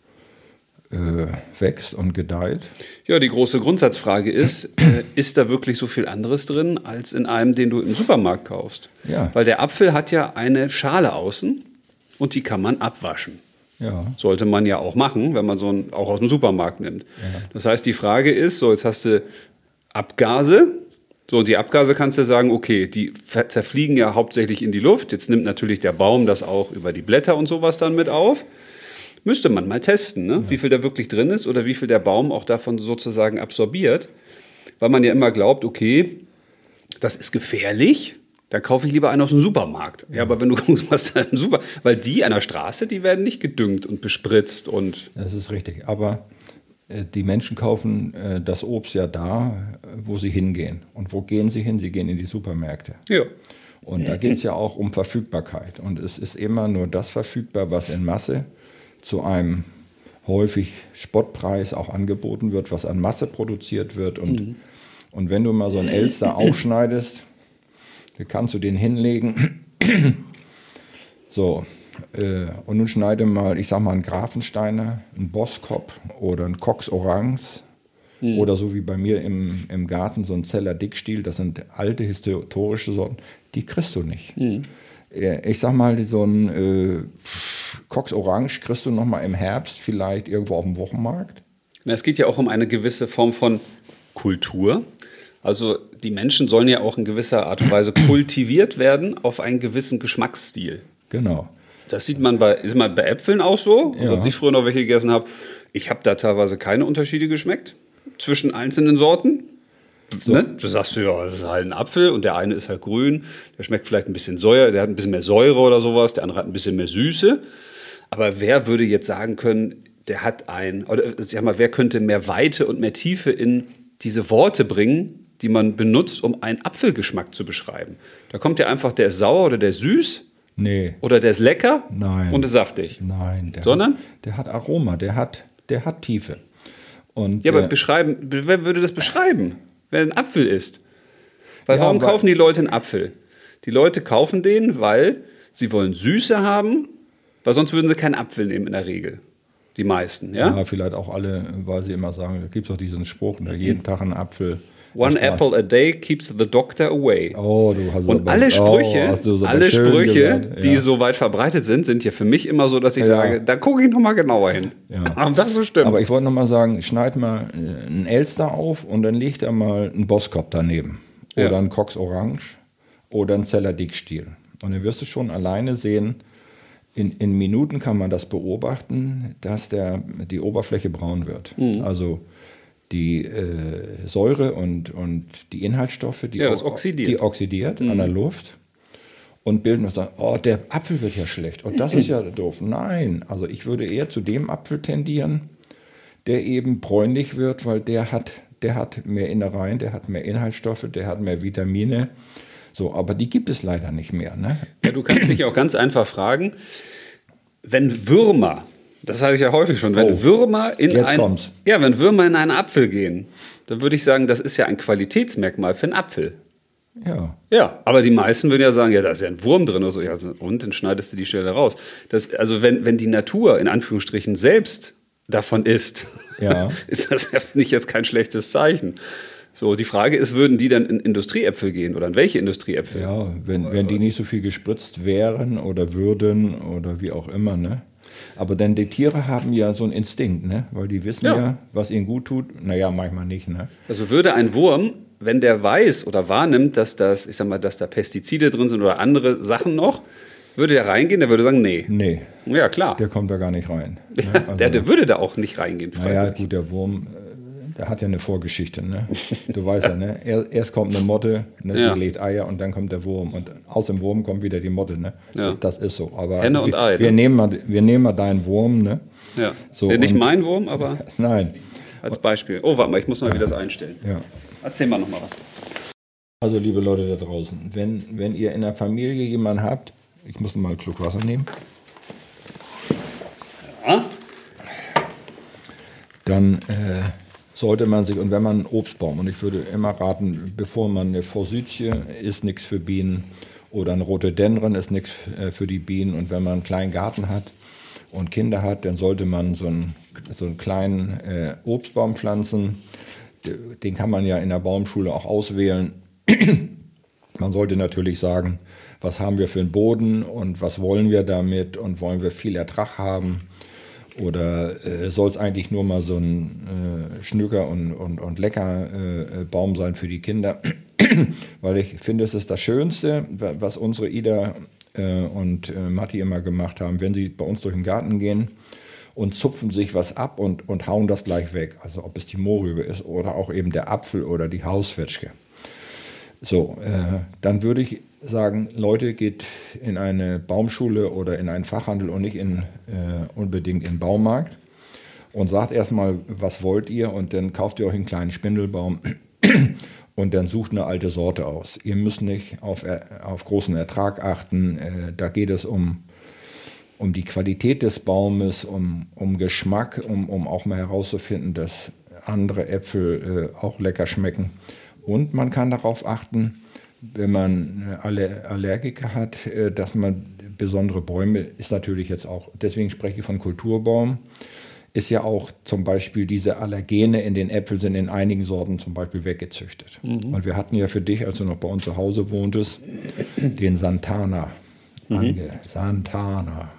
äh, wächst und gedeiht? Ja, die große Grundsatzfrage ist, äh, ist da wirklich so viel anderes drin, als in einem, den du im Supermarkt kaufst? Ja. Weil der Apfel hat ja eine Schale außen und die kann man abwaschen. Ja. Sollte man ja auch machen, wenn man so einen auch aus dem Supermarkt nimmt. Ja. Das heißt, die Frage ist, so jetzt hast du Abgase, so und die Abgase kannst du sagen, okay, die zerfliegen ja hauptsächlich in die Luft. Jetzt nimmt natürlich der Baum das auch über die Blätter und sowas dann mit auf. Müsste man mal testen, ne? Ja. Wie viel da wirklich drin ist oder wie viel der Baum auch davon sozusagen absorbiert. Weil man ja immer glaubt, okay, das ist gefährlich. Da kaufe ich lieber einen aus dem Supermarkt. Ja, aber wenn du guckst, was da im Super, weil die an der Straße, die werden nicht gedüngt und bespritzt und. Das ist richtig. Aber äh, die Menschen kaufen äh, das Obst ja da, wo sie hingehen. Und wo gehen sie hin? Sie gehen in die Supermärkte. Ja. Und da geht es ja auch um Verfügbarkeit. Und es ist immer nur das verfügbar, was in Masse zu einem häufig Spottpreis auch angeboten wird, was an Masse produziert wird. Und, mhm. und wenn du mal so einen Elster aufschneidest, kannst du den hinlegen. So, äh, und nun schneide mal, ich sag mal, einen Grafensteiner, einen Boskop oder einen Cox Orange hm. oder so wie bei mir im, im Garten so ein Zeller Dickstiel, das sind alte historische Sorten, die kriegst du nicht. Hm. Äh, ich sag mal, so ein äh, Cox Orange kriegst du noch mal im Herbst vielleicht irgendwo auf dem Wochenmarkt. Na, es geht ja auch um eine gewisse Form von Kultur. Also die Menschen sollen ja auch in gewisser Art und Weise kultiviert werden auf einen gewissen Geschmacksstil. Genau. Das sieht man bei, ist man bei Äpfeln auch so. Also ja. als ich früher noch welche gegessen habe, ich habe da teilweise keine Unterschiede geschmeckt zwischen einzelnen Sorten. So. Ne? Du sagst, ja, das ist halt ein Apfel und der eine ist halt grün, der schmeckt vielleicht ein bisschen Säure, der hat ein bisschen mehr Säure oder sowas, der andere hat ein bisschen mehr Süße. Aber wer würde jetzt sagen können, der hat ein, oder sag mal, wer könnte mehr Weite und mehr Tiefe in diese Worte bringen, die man benutzt, um einen Apfelgeschmack zu beschreiben? Da kommt ja einfach, der ist sauer oder der ist süß. Nee. Oder der ist lecker. Nein. Und ist saftig. Nein. Der Sondern? Hat, der hat Aroma, der hat, der hat Tiefe. Und ja, aber der, beschreiben, wer würde das beschreiben, wer ein Apfel ist? Weil ja, warum aber, kaufen die Leute einen Apfel? Die Leute kaufen den, weil sie wollen Süße haben, weil sonst würden sie keinen Apfel nehmen in der Regel. Die meisten, ja? Ja, vielleicht auch alle, weil sie immer sagen, da gibt es auch diesen Spruch, ne, jeden Tag einen Apfel. One apple a day keeps the doctor away. Oh, du hast Und aber, alle Sprüche, oh, so alle Sprüche, gesagt, die ja. so weit verbreitet sind, sind ja für mich immer so, dass ich Ja. sage, da gucke ich noch mal genauer hin. Ja. Aber das so stimmt. Aber ich wollte noch mal sagen, schneid mal einen Elster auf und dann legt er mal einen Boskop daneben. Oder Ja. einen Cox Orange oder einen Zeller Dickstiel. Und dann wirst du schon alleine sehen, in, in Minuten kann man das beobachten, dass der, die Oberfläche braun wird. Mhm. Also die äh, Säure und, und die Inhaltsstoffe, die, ja, das oxidiert, die oxidiert mhm. an der Luft und bilden und sagen, oh, der Apfel wird ja schlecht. Und das ist ja doof. Nein, also ich würde eher zu dem Apfel tendieren, der eben bräunlich wird, weil der hat, der hat mehr Innereien, der hat mehr Inhaltsstoffe, der hat mehr Vitamine. So, aber die gibt es leider nicht mehr. Ne? Ja, du kannst dich auch ganz einfach fragen, wenn Würmer, das habe ich ja häufig schon, wenn oh, Würmer in jetzt ein, kommt's. ja, wenn Würmer in einen Apfel gehen, dann würde ich sagen, das ist ja ein Qualitätsmerkmal für einen Apfel. Ja. Ja, aber die meisten würden ja sagen, ja, da ist ja ein Wurm drin oder so. Ja, und dann schneidest du die Stelle raus. Das, also wenn, wenn die Natur in Anführungsstrichen selbst davon isst, ja. ist das ja nicht jetzt kein schlechtes Zeichen. So, die Frage ist, würden die dann in Industrieäpfel gehen oder in welche Industrieäpfel? Ja, wenn, wenn die nicht so viel gespritzt wären oder würden oder wie auch immer, ne? Aber denn die Tiere haben ja so einen Instinkt, ne? Weil die wissen ja, ja was ihnen gut tut. Naja, manchmal nicht, ne? Also würde ein Wurm, wenn der weiß oder wahrnimmt, dass das, ich sag mal, dass da Pestizide drin sind oder andere Sachen noch, würde der reingehen, der würde sagen, nee. Nee. Ja, klar. Der kommt da gar nicht rein. Ne? Also, der, der würde da auch nicht reingehen. Naja, gut, der Wurm, der hat ja eine Vorgeschichte, ne? Du weißt ja, ne? Erst kommt eine Motte, ne? Ja. Die legt Eier und dann kommt der Wurm. Und aus dem Wurm kommt wieder die Motte, ne? Ja. Das ist so. Aber Henne und wir, Ei. Wir, ne? nehmen mal, wir nehmen mal deinen Wurm, ne? Ja. So, Nicht und, mein Wurm, aber nein. als Beispiel. Oh, warte mal, ich muss mal wieder das einstellen. Ja. Erzähl mal noch mal was. Also, liebe Leute da draußen, wenn, wenn ihr in der Familie jemanden habt, ich muss mal einen Schluck Wasser nehmen. Ja. dann äh, sollte man sich, und wenn man einen Obstbaum, und ich würde immer raten, bevor man eine Forsythie, ist nichts für Bienen, oder ein Rhododendron ist nichts äh, für die Bienen, und wenn man einen kleinen Garten hat und Kinder hat, dann sollte man so einen, so einen kleinen äh, Obstbaum pflanzen. Den kann man ja in der Baumschule auch auswählen. Man sollte natürlich sagen, was haben wir für einen Boden und was wollen wir damit und wollen wir viel Ertrag haben oder äh, soll es eigentlich nur mal so ein äh, Schnücker und, und, und lecker äh, Baum sein für die Kinder? Weil ich finde, es ist das Schönste, was unsere Ida äh, und äh, Matti immer gemacht haben, wenn sie bei uns durch den Garten gehen und zupfen sich was ab und, und hauen das gleich weg. Also ob es die Mohrrübe ist oder auch eben der Apfel oder die Hauswetschge. So, äh, dann würde ich sagen, Leute, geht in eine Baumschule oder in einen Fachhandel und nicht in, äh, unbedingt in den Baumarkt und sagt erstmal, was wollt ihr, und dann kauft ihr euch einen kleinen Spindelbaum und dann sucht eine alte Sorte aus. Ihr müsst nicht auf, auf großen Ertrag achten, äh, da geht es um, um die Qualität des Baumes, um, um Geschmack, um, um auch mal herauszufinden, dass andere Äpfel äh, auch lecker schmecken. Und man kann darauf achten, wenn man Allergiker hat, dass man besondere Bäume, ist natürlich jetzt auch, deswegen spreche ich von Kulturbaum, ist ja auch zum Beispiel diese Allergene in den Äpfeln sind in einigen Sorten zum Beispiel weggezüchtet. Mhm. Und wir hatten ja für dich, als du noch bei uns zu Hause wohntest, den Santana. Mhm. Ange, Santana.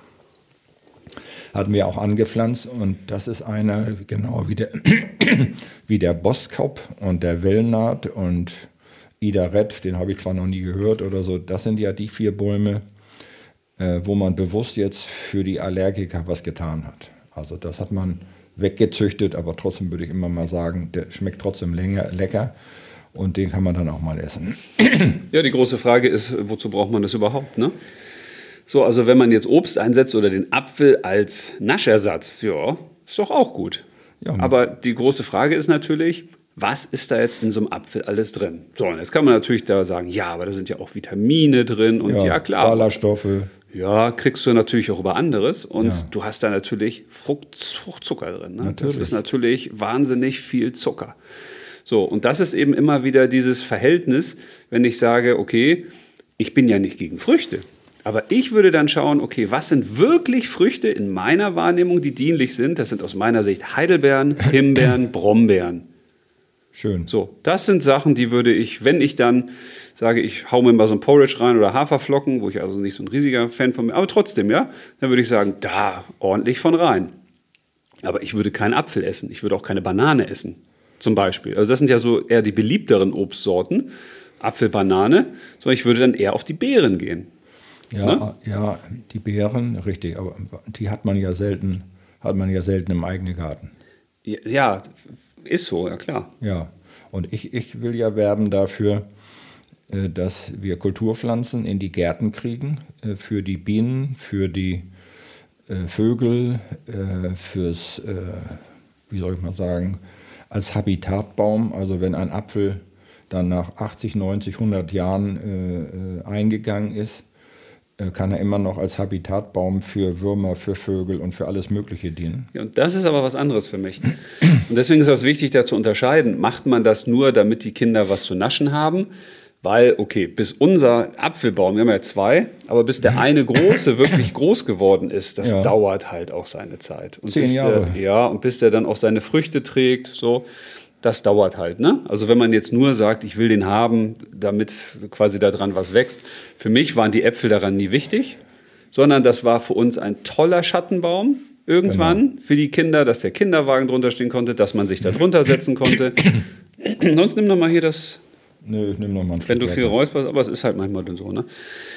Hatten wir auch angepflanzt, und das ist einer, genau wie der, wie der Boskop und der Wellnaht und Ida Red, den habe ich zwar noch nie gehört oder so, das sind ja die vier Bäume, äh, wo man bewusst jetzt für die Allergiker was getan hat. Also das hat man weggezüchtet, aber trotzdem würde ich immer mal sagen, der schmeckt trotzdem länger, lecker und den kann man dann auch mal essen. Ja, die große Frage ist, wozu braucht man das überhaupt, ne? So, also wenn man jetzt Obst einsetzt oder den Apfel als Naschersatz, ja, ist doch auch gut. Ja, aber die große Frage ist natürlich, was ist da jetzt in so einem Apfel alles drin? So, und jetzt kann man natürlich da sagen, ja, aber da sind ja auch Vitamine drin und ja, ja klar. Ballaststoffe. Ja, kriegst du natürlich auch über anderes, und ja. du hast da natürlich Frucht, Fruchtzucker drin. Ne? Das ist natürlich wahnsinnig viel Zucker. So, und das ist eben immer wieder dieses Verhältnis, wenn ich sage, okay, ich bin ja nicht gegen Früchte. Aber ich würde dann schauen, okay, was sind wirklich Früchte in meiner Wahrnehmung, die dienlich sind? Das sind aus meiner Sicht Heidelbeeren, Himbeeren, Brombeeren. Schön. So, das sind Sachen, die würde ich, wenn ich dann sage, ich hau mir mal so ein Porridge rein oder Haferflocken, wo ich also nicht so ein riesiger Fan von bin, aber trotzdem, ja, dann würde ich sagen, da ordentlich von rein. Aber ich würde keinen Apfel essen, ich würde auch keine Banane essen, zum Beispiel. Also das sind ja so eher die beliebteren Obstsorten, Apfel, Banane, sondern ich würde dann eher auf die Beeren gehen. Ja, ne? Ja, die Beeren, richtig, aber die hat man ja selten, hat man ja selten im eigenen Garten. Ja, ist so, ja klar. Ja, und ich, ich will ja werben dafür, dass wir Kulturpflanzen in die Gärten kriegen, für die Bienen, für die Vögel, fürs, wie soll ich mal sagen, als Habitatbaum. Also wenn ein Apfel dann nach achtzig, neunzig, hundert Jahren eingegangen ist, kann er immer noch als Habitatbaum für Würmer, für Vögel und für alles Mögliche dienen. Ja, und das ist aber was anderes für mich. Und deswegen ist das wichtig, da zu unterscheiden. Macht man das nur, damit die Kinder was zu naschen haben? Weil, okay, bis unser Apfelbaum, wir haben ja zwei, aber bis der eine große wirklich groß geworden ist, das ja. dauert halt auch seine Zeit. Und Zehn bis Jahre. Der, ja, und bis der dann auch seine Früchte trägt, so, das dauert halt, ne? Also wenn man jetzt nur sagt, ich will den haben, damit quasi daran was wächst. Für mich waren die Äpfel daran nie wichtig, sondern das war für uns ein toller Schattenbaum irgendwann genau. für die Kinder, dass der Kinderwagen drunter stehen konnte, dass man sich da drunter setzen konnte. Sonst nimm doch mal hier das... Nö, nimm noch mal einen Wenn du viel räusperst, aber es ist halt manchmal so, ne?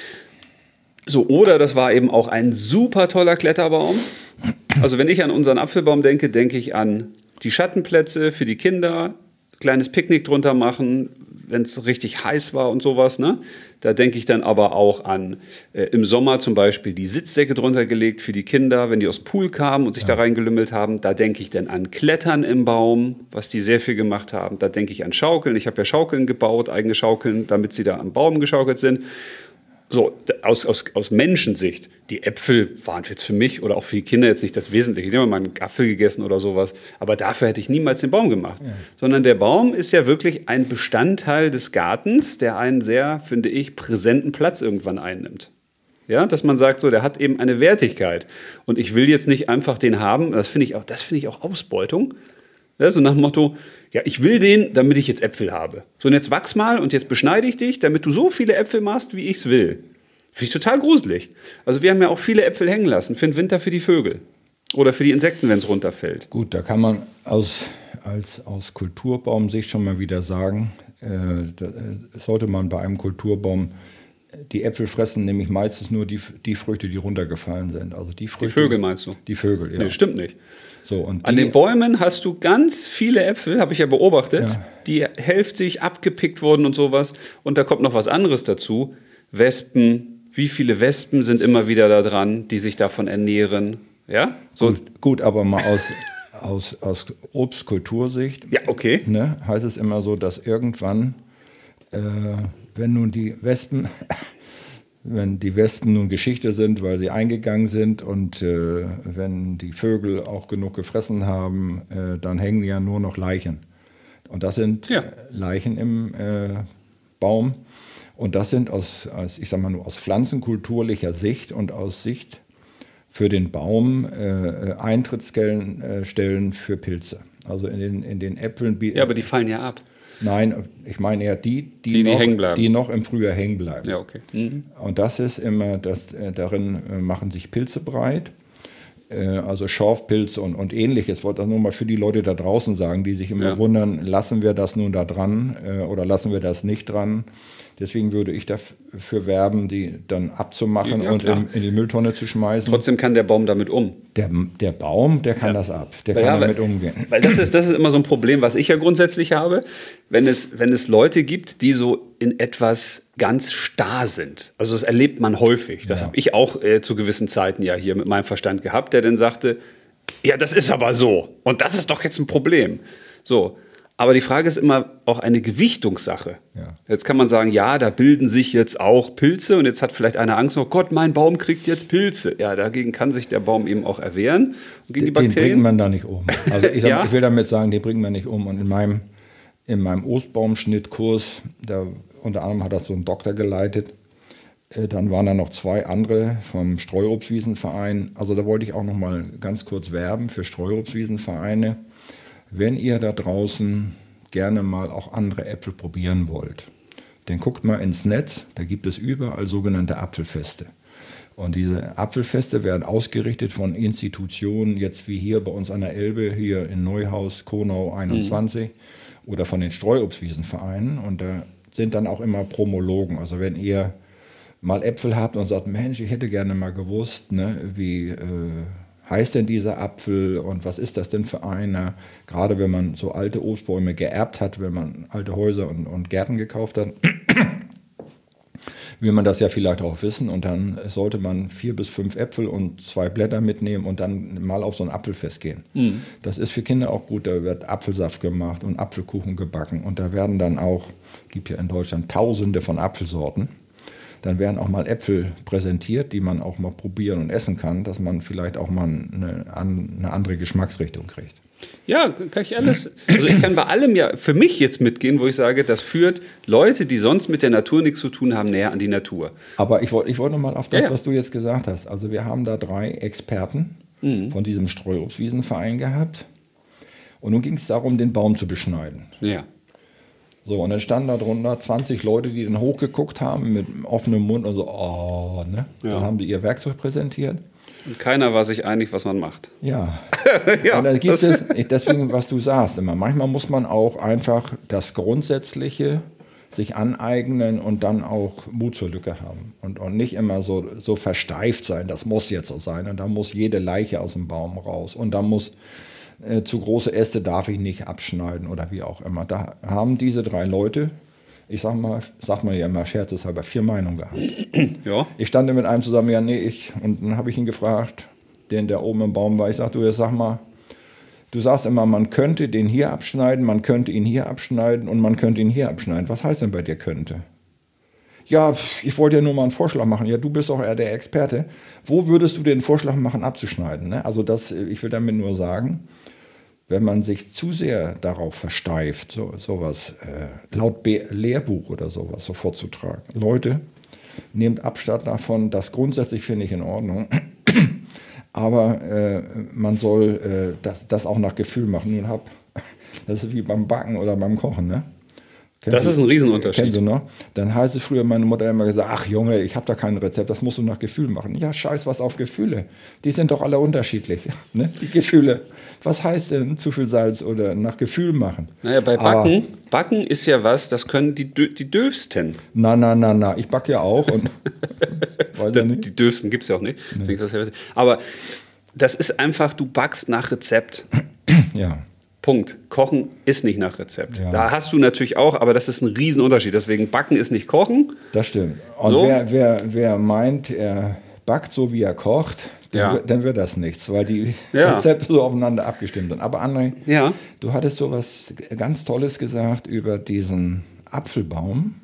So, oder das war eben auch ein super toller Kletterbaum. Also wenn ich an unseren Apfelbaum denke, denke ich an die Schattenplätze für die Kinder, kleines Picknick drunter machen, wenn es richtig heiß war und sowas, ne? Da denke ich dann aber auch an äh, im Sommer zum Beispiel die Sitzsäcke drunter gelegt für die Kinder, wenn die aus dem Pool kamen und sich ja. da reingelümmelt haben. Da denke ich dann an Klettern im Baum, was die sehr viel gemacht haben. Da denke ich an Schaukeln. Ich habe ja Schaukeln gebaut, eigene Schaukeln, damit sie da am Baum geschaukelt sind. so aus, aus, aus Menschensicht, die Äpfel waren jetzt für mich oder auch für die Kinder jetzt nicht das Wesentliche. Ich habe mal einen Apfel gegessen oder sowas, aber dafür hätte ich niemals den Baum gemacht. Ja. Sondern der Baum ist ja wirklich ein Bestandteil des Gartens, der einen sehr, finde ich, präsenten Platz irgendwann einnimmt. Ja, dass man sagt, so, der hat eben eine Wertigkeit. Und ich will jetzt nicht einfach den haben, das finde ich auch, das finde ich auch Ausbeutung. Ja, so nach dem Motto, ja, ich will den, damit ich jetzt Äpfel habe. So, und jetzt wachs mal und jetzt beschneide ich dich, damit du so viele Äpfel machst, wie ich es will. Finde ich total gruselig. Also wir haben ja auch viele Äpfel hängen lassen für den Winter für die Vögel. Oder für die Insekten, wenn es runterfällt. Gut, da kann man aus, als, aus Kulturbaumsicht schon mal wieder sagen, äh, da, äh, sollte man bei einem Kulturbaum die Äpfel fressen, nämlich meistens nur die, die Früchte, die runtergefallen sind. Also die, Früchte, die Vögel meinst du? Die Vögel, ja. Nee, stimmt nicht. So, und An die, den Bäumen hast du ganz viele Äpfel, habe ich ja beobachtet, ja. die hälftig abgepickt wurden und sowas. Und da kommt noch was anderes dazu. Wespen, wie viele Wespen sind immer wieder da dran, die sich davon ernähren? Ja? So. Gut, gut, aber mal aus, aus, aus Obstkultursicht ja, okay. ne, heißt es immer so, dass irgendwann, äh, wenn nun die Wespen... Wenn die Wespen nun Geschichte sind, weil sie eingegangen sind und äh, wenn die Vögel auch genug gefressen haben, äh, dann hängen ja nur noch Leichen. Und das sind ja. Leichen im äh, Baum. Und das sind aus, aus, ich sag mal nur aus pflanzenkulturlicher Sicht und aus Sicht für den Baum äh, Eintrittsstellen äh, Stellen für Pilze. Also in den, in den Äpfeln. Ja, aber die fallen ja ab. Nein, ich meine eher die, die, die, noch, die, hängen bleiben. die noch im Frühjahr hängen bleiben. Ja, okay. Mhm. Und das ist immer, das, äh, darin äh, machen sich Pilze breit, äh, also Schorfpilze und, und ähnliches. Ich wollte das nur mal für die Leute da draußen sagen, die sich immer ja. wundern, lassen wir das nun da dran äh, oder lassen wir das nicht dran. Deswegen würde ich dafür werben, die dann abzumachen ja, und in, in die Mülltonne zu schmeißen. Trotzdem kann der Baum damit um. Der, der Baum, der kann ja. das ab. Der kann ja, damit weil, umgehen. Weil das ist, das ist immer so ein Problem, was ich ja grundsätzlich habe, wenn es, wenn es Leute gibt, die so in etwas ganz starr sind. Also das erlebt man häufig. Das ja. habe ich auch äh, zu gewissen Zeiten ja hier mit meinem Verstand gehabt, der dann sagte, ja, das ist aber so. Und das ist doch jetzt ein Problem. So. Aber die Frage ist immer auch eine Gewichtungssache. Ja. Jetzt kann man sagen, ja, da bilden sich jetzt auch Pilze und jetzt hat vielleicht einer Angst, oh Gott, mein Baum kriegt jetzt Pilze. Ja, dagegen kann sich der Baum eben auch erwehren. Und gegen die Bakterien. Den bringt man da nicht um. Also ich, sag, ja. ich will damit sagen, den bringt man nicht um. Und in meinem, in meinem Obstbaumschnittkurs, da unter anderem hat das so ein Doktor geleitet, äh, dann waren da noch zwei andere vom Streuobstwiesenverein. Also da wollte ich auch noch mal ganz kurz werben für Streuobstwiesenvereine. Wenn ihr da draußen gerne mal auch andere Äpfel probieren wollt, dann guckt mal ins Netz, da gibt es überall sogenannte Apfelfeste. Und diese Apfelfeste werden ausgerichtet von Institutionen, jetzt wie hier bei uns an der Elbe, hier in Neuhaus, Konau einundzwanzig, mhm. oder von den Streuobstwiesenvereinen. Und da sind dann auch immer Promologen. Also wenn ihr mal Äpfel habt und sagt, Mensch, ich hätte gerne mal gewusst, ne, wie... Äh, heißt denn dieser Apfel und was ist das denn für einer? Gerade wenn man so alte Obstbäume geerbt hat, wenn man alte Häuser und, und Gärten gekauft hat, will man das ja vielleicht auch wissen. Und dann sollte man vier bis fünf Äpfel und zwei Blätter mitnehmen und dann mal auf so ein Apfelfest gehen. Mhm. Das ist für Kinder auch gut. Da wird Apfelsaft gemacht und Apfelkuchen gebacken. Und da werden dann auch, gibt ja in Deutschland tausende von Apfelsorten. Dann werden auch mal Äpfel präsentiert, die man auch mal probieren und essen kann, dass man vielleicht auch mal eine, eine andere Geschmacksrichtung kriegt. Ja, kann ich alles. Also ich kann bei allem ja für mich jetzt mitgehen, wo ich sage, das führt Leute, die sonst mit der Natur nichts zu tun haben, näher an die Natur. Aber ich wollte ich wollt noch mal auf das, ja, ja. was du jetzt gesagt hast. Also wir haben da drei Experten mhm. von diesem Streuobstwiesenverein gehabt. Und nun ging es darum, den Baum zu beschneiden. Ja. So, und dann standen da drunter zwanzig Leute, die dann hochgeguckt haben mit offenem Mund und so, oh, ne? Ja. Dann haben die ihr Werkzeug präsentiert. Und keiner war sich einig, was man macht. Ja. ja und dann gibt es, deswegen, was du sagst immer, manchmal muss man auch einfach das Grundsätzliche sich aneignen und dann auch Mut zur Lücke haben. Und, und nicht immer so, so versteift sein, das muss jetzt so sein. Und da muss jede Leiche aus dem Baum raus. Und da muss... Äh, zu große Äste darf ich nicht abschneiden oder wie auch immer. Da haben diese drei Leute, ich sag mal, sag mal ja immer scherzeshalber, vier Meinungen gehabt. Ja. Ich stand mit einem zusammen, ja nee, ich, und dann habe ich ihn gefragt, den der oben im Baum war, ich sag, du, jetzt sag mal, du sagst immer, man könnte den hier abschneiden, man könnte ihn hier abschneiden und man könnte ihn hier abschneiden. Was heißt denn bei dir könnte? Ja, ich wollte ja nur mal einen Vorschlag machen. Ja, du bist auch eher der Experte. Wo würdest du den Vorschlag machen, abzuschneiden? Ne? Also das, ich will damit nur sagen, wenn man sich zu sehr darauf versteift, so, sowas äh, laut B- Lehrbuch oder sowas so vorzutragen. Leute, nehmt Abstand davon. Das grundsätzlich finde ich in Ordnung. Aber äh, man soll äh, das, das auch nach Gefühl machen. Nun hab, das ist wie beim Backen oder beim Kochen, ne? Kennst Das du, ist ein Riesenunterschied. Kennst du noch? Dann heißt es früher, meine Mutter immer gesagt, ach Junge, ich habe da kein Rezept, das musst du nach Gefühl machen. Ja, scheiß was auf Gefühle. Die sind doch alle unterschiedlich, ne? Die Gefühle. Was heißt denn zu viel Salz oder nach Gefühl machen? Naja, bei Aber- Backen, Backen ist ja was, das können die, Dö- die Döfsten. Na, na, na, na, ich backe ja auch und weiß ja nicht. Die Döfsten gibt es ja auch nicht. Deswegen ist das ja- Aber das ist einfach, du backst nach Rezept. Ja. Punkt. Kochen ist nicht nach Rezept. Ja. Da hast du natürlich auch, aber das ist ein Riesenunterschied. Deswegen Backen ist nicht Kochen. Das stimmt. Und So? wer, wer, wer meint, er backt so, wie er kocht, dann, Ja. wird, dann wird das nichts, weil die Ja. Rezepte so aufeinander abgestimmt sind. Aber André, Ja. du hattest so was ganz Tolles gesagt über diesen Apfelbaum.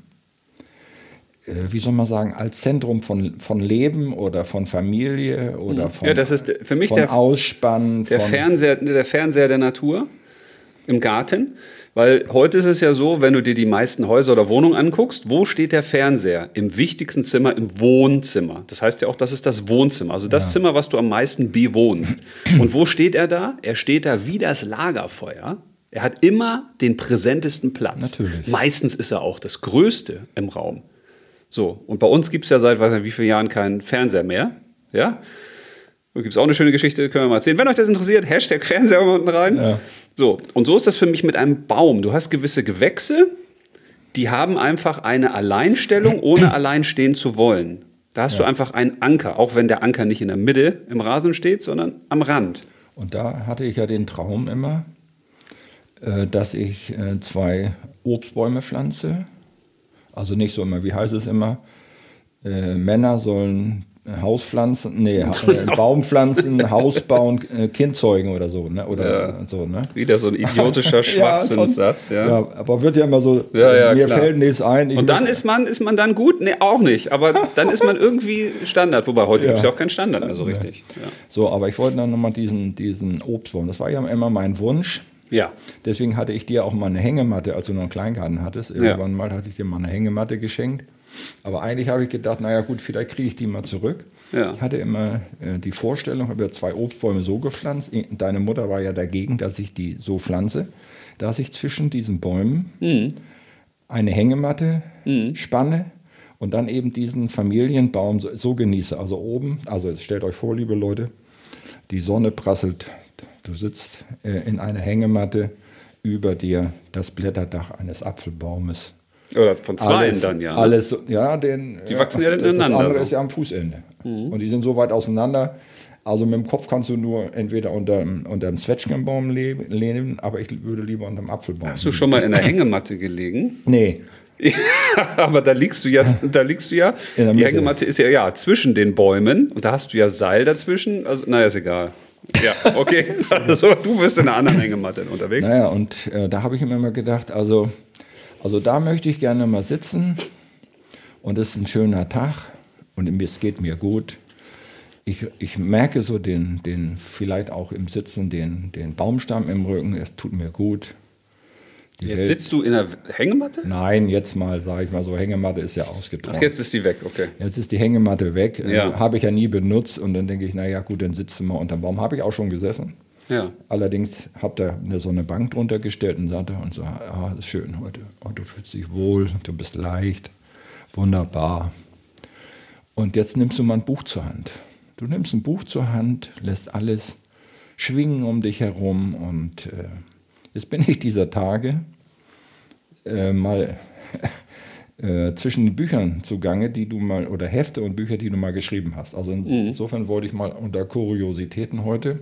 Äh, Wie soll man sagen, als Zentrum von, von Leben oder von Familie oder von, Ja, das ist für mich von der, Ausspannen. der, von, Fernseher, der Fernseher der Natur im Garten. Weil heute ist es ja so, wenn du dir die meisten Häuser oder Wohnungen anguckst, wo steht der Fernseher? Im wichtigsten Zimmer, im Wohnzimmer. Das heißt ja auch, das ist das Wohnzimmer, also das Ja. Zimmer, was du am meisten bewohnst. Und wo steht er da? Er steht da wie das Lagerfeuer. Er hat immer den präsentesten Platz. Natürlich. Meistens ist er auch das Größte im Raum. So, und bei uns gibt es ja seit weiß nicht wie vielen Jahren keinen Fernseher mehr. Ja? Da gibt es auch eine schöne Geschichte, können wir mal erzählen. Wenn euch das interessiert, Hashtag Fernseher unten rein. Ja. So, und so ist das für mich mit einem Baum. Du hast gewisse Gewächse, die haben einfach eine Alleinstellung, ohne allein stehen zu wollen. Da hast du einfach einen Anker, auch wenn der Anker nicht in der Mitte im Rasen steht, sondern am Rand. Und da hatte ich ja den Traum immer, äh, dass ich äh, zwei Obstbäume pflanze. Also nicht so immer, wie heißt es immer, äh, Männer sollen Haus pflanzen, nee, äh, Baum pflanzen, Haus bauen, äh, Kind zeugen oder so, ne? Oder Ja. so, ne? Wieder so ein idiotischer Schwachsinnssatz. Ja, Ja, aber wird ja immer so, Ja, ja, mir klar. fällt nichts ein. Ich Und dann ist man, ist man dann gut? Nee, auch nicht. Aber dann ist man irgendwie Standard. Wobei heute Ja. gibt es ja auch keinen Standard mehr so richtig. Ja. so, aber ich wollte dann nochmal diesen, diesen Obstbaum, das war ja immer mein Wunsch. ja. Deswegen hatte ich dir auch mal eine Hängematte, als du noch einen Kleingarten hattest. Irgendwann mal hatte ich dir mal eine Hängematte geschenkt. Aber eigentlich habe ich gedacht, naja gut, vielleicht kriege ich die mal zurück. Ja. Ich hatte immer äh, die Vorstellung, habe ja zwei Obstbäume so gepflanzt. Deine Mutter war ja dagegen, dass ich die so pflanze, dass ich zwischen diesen Bäumen Mhm. eine Hängematte Mhm. spanne und dann eben diesen Familienbaum so, so genieße. Also oben, also jetzt stellt euch vor, liebe Leute, die Sonne prasselt. Du sitzt äh, in einer Hängematte, über dir das Blätterdach eines Apfelbaumes. Oder von zwei Alles, dann, ja. ne? Alles, so- ja, den, Die wachsen ja dann das, das ineinander, andere so. ist ja am Fußende. Und die sind so weit auseinander. Also mit dem Kopf kannst du nur entweder unter, unter einem Zwetschgenbaum le- lehnen, aber ich würde lieber unter einem Apfelbaum. Hast du schon mal in der Hängematte gelegen? Nee. Aber da liegst du ja, da liegst du ja. In der Die Mitte. Hängematte ist ja, ja zwischen den Bäumen und da hast du ja Seil dazwischen. Also, naja, ist egal. Ja, okay. Also, du bist in einer anderen Hängematte unterwegs. Naja, und äh, da habe ich mir immer gedacht, also, also da möchte ich gerne mal sitzen und es ist ein schöner Tag und es geht mir gut. Ich, ich merke so den, den, vielleicht auch im Sitzen, den, den Baumstamm im Rücken, es tut mir gut. Die Jetzt Welt- sitzt du in der Hängematte? Nein, jetzt mal, sage ich mal so, Hängematte ist ja ausgetrocknet. Ach, jetzt ist die weg, okay. Jetzt ist die Hängematte weg, äh, Ja. habe ich ja nie benutzt und dann denke ich, naja gut, dann sitzt du mal unterm Baum. Habe ich auch schon gesessen. Ja. Allerdings habt ihr eine, so eine Bank drunter gestellt und sagte und so, ah, das ist schön heute. Und du fühlst dich wohl, du bist leicht, wunderbar. Und jetzt nimmst du mal ein Buch zur Hand. Du nimmst ein Buch zur Hand, lässt alles schwingen um dich herum und äh, jetzt bin ich dieser Tage äh, mal äh, zwischen den Büchern zugange, die du mal, oder Hefte und Bücher, die du mal geschrieben hast. Also insofern wollte ich mal unter Kuriositäten heute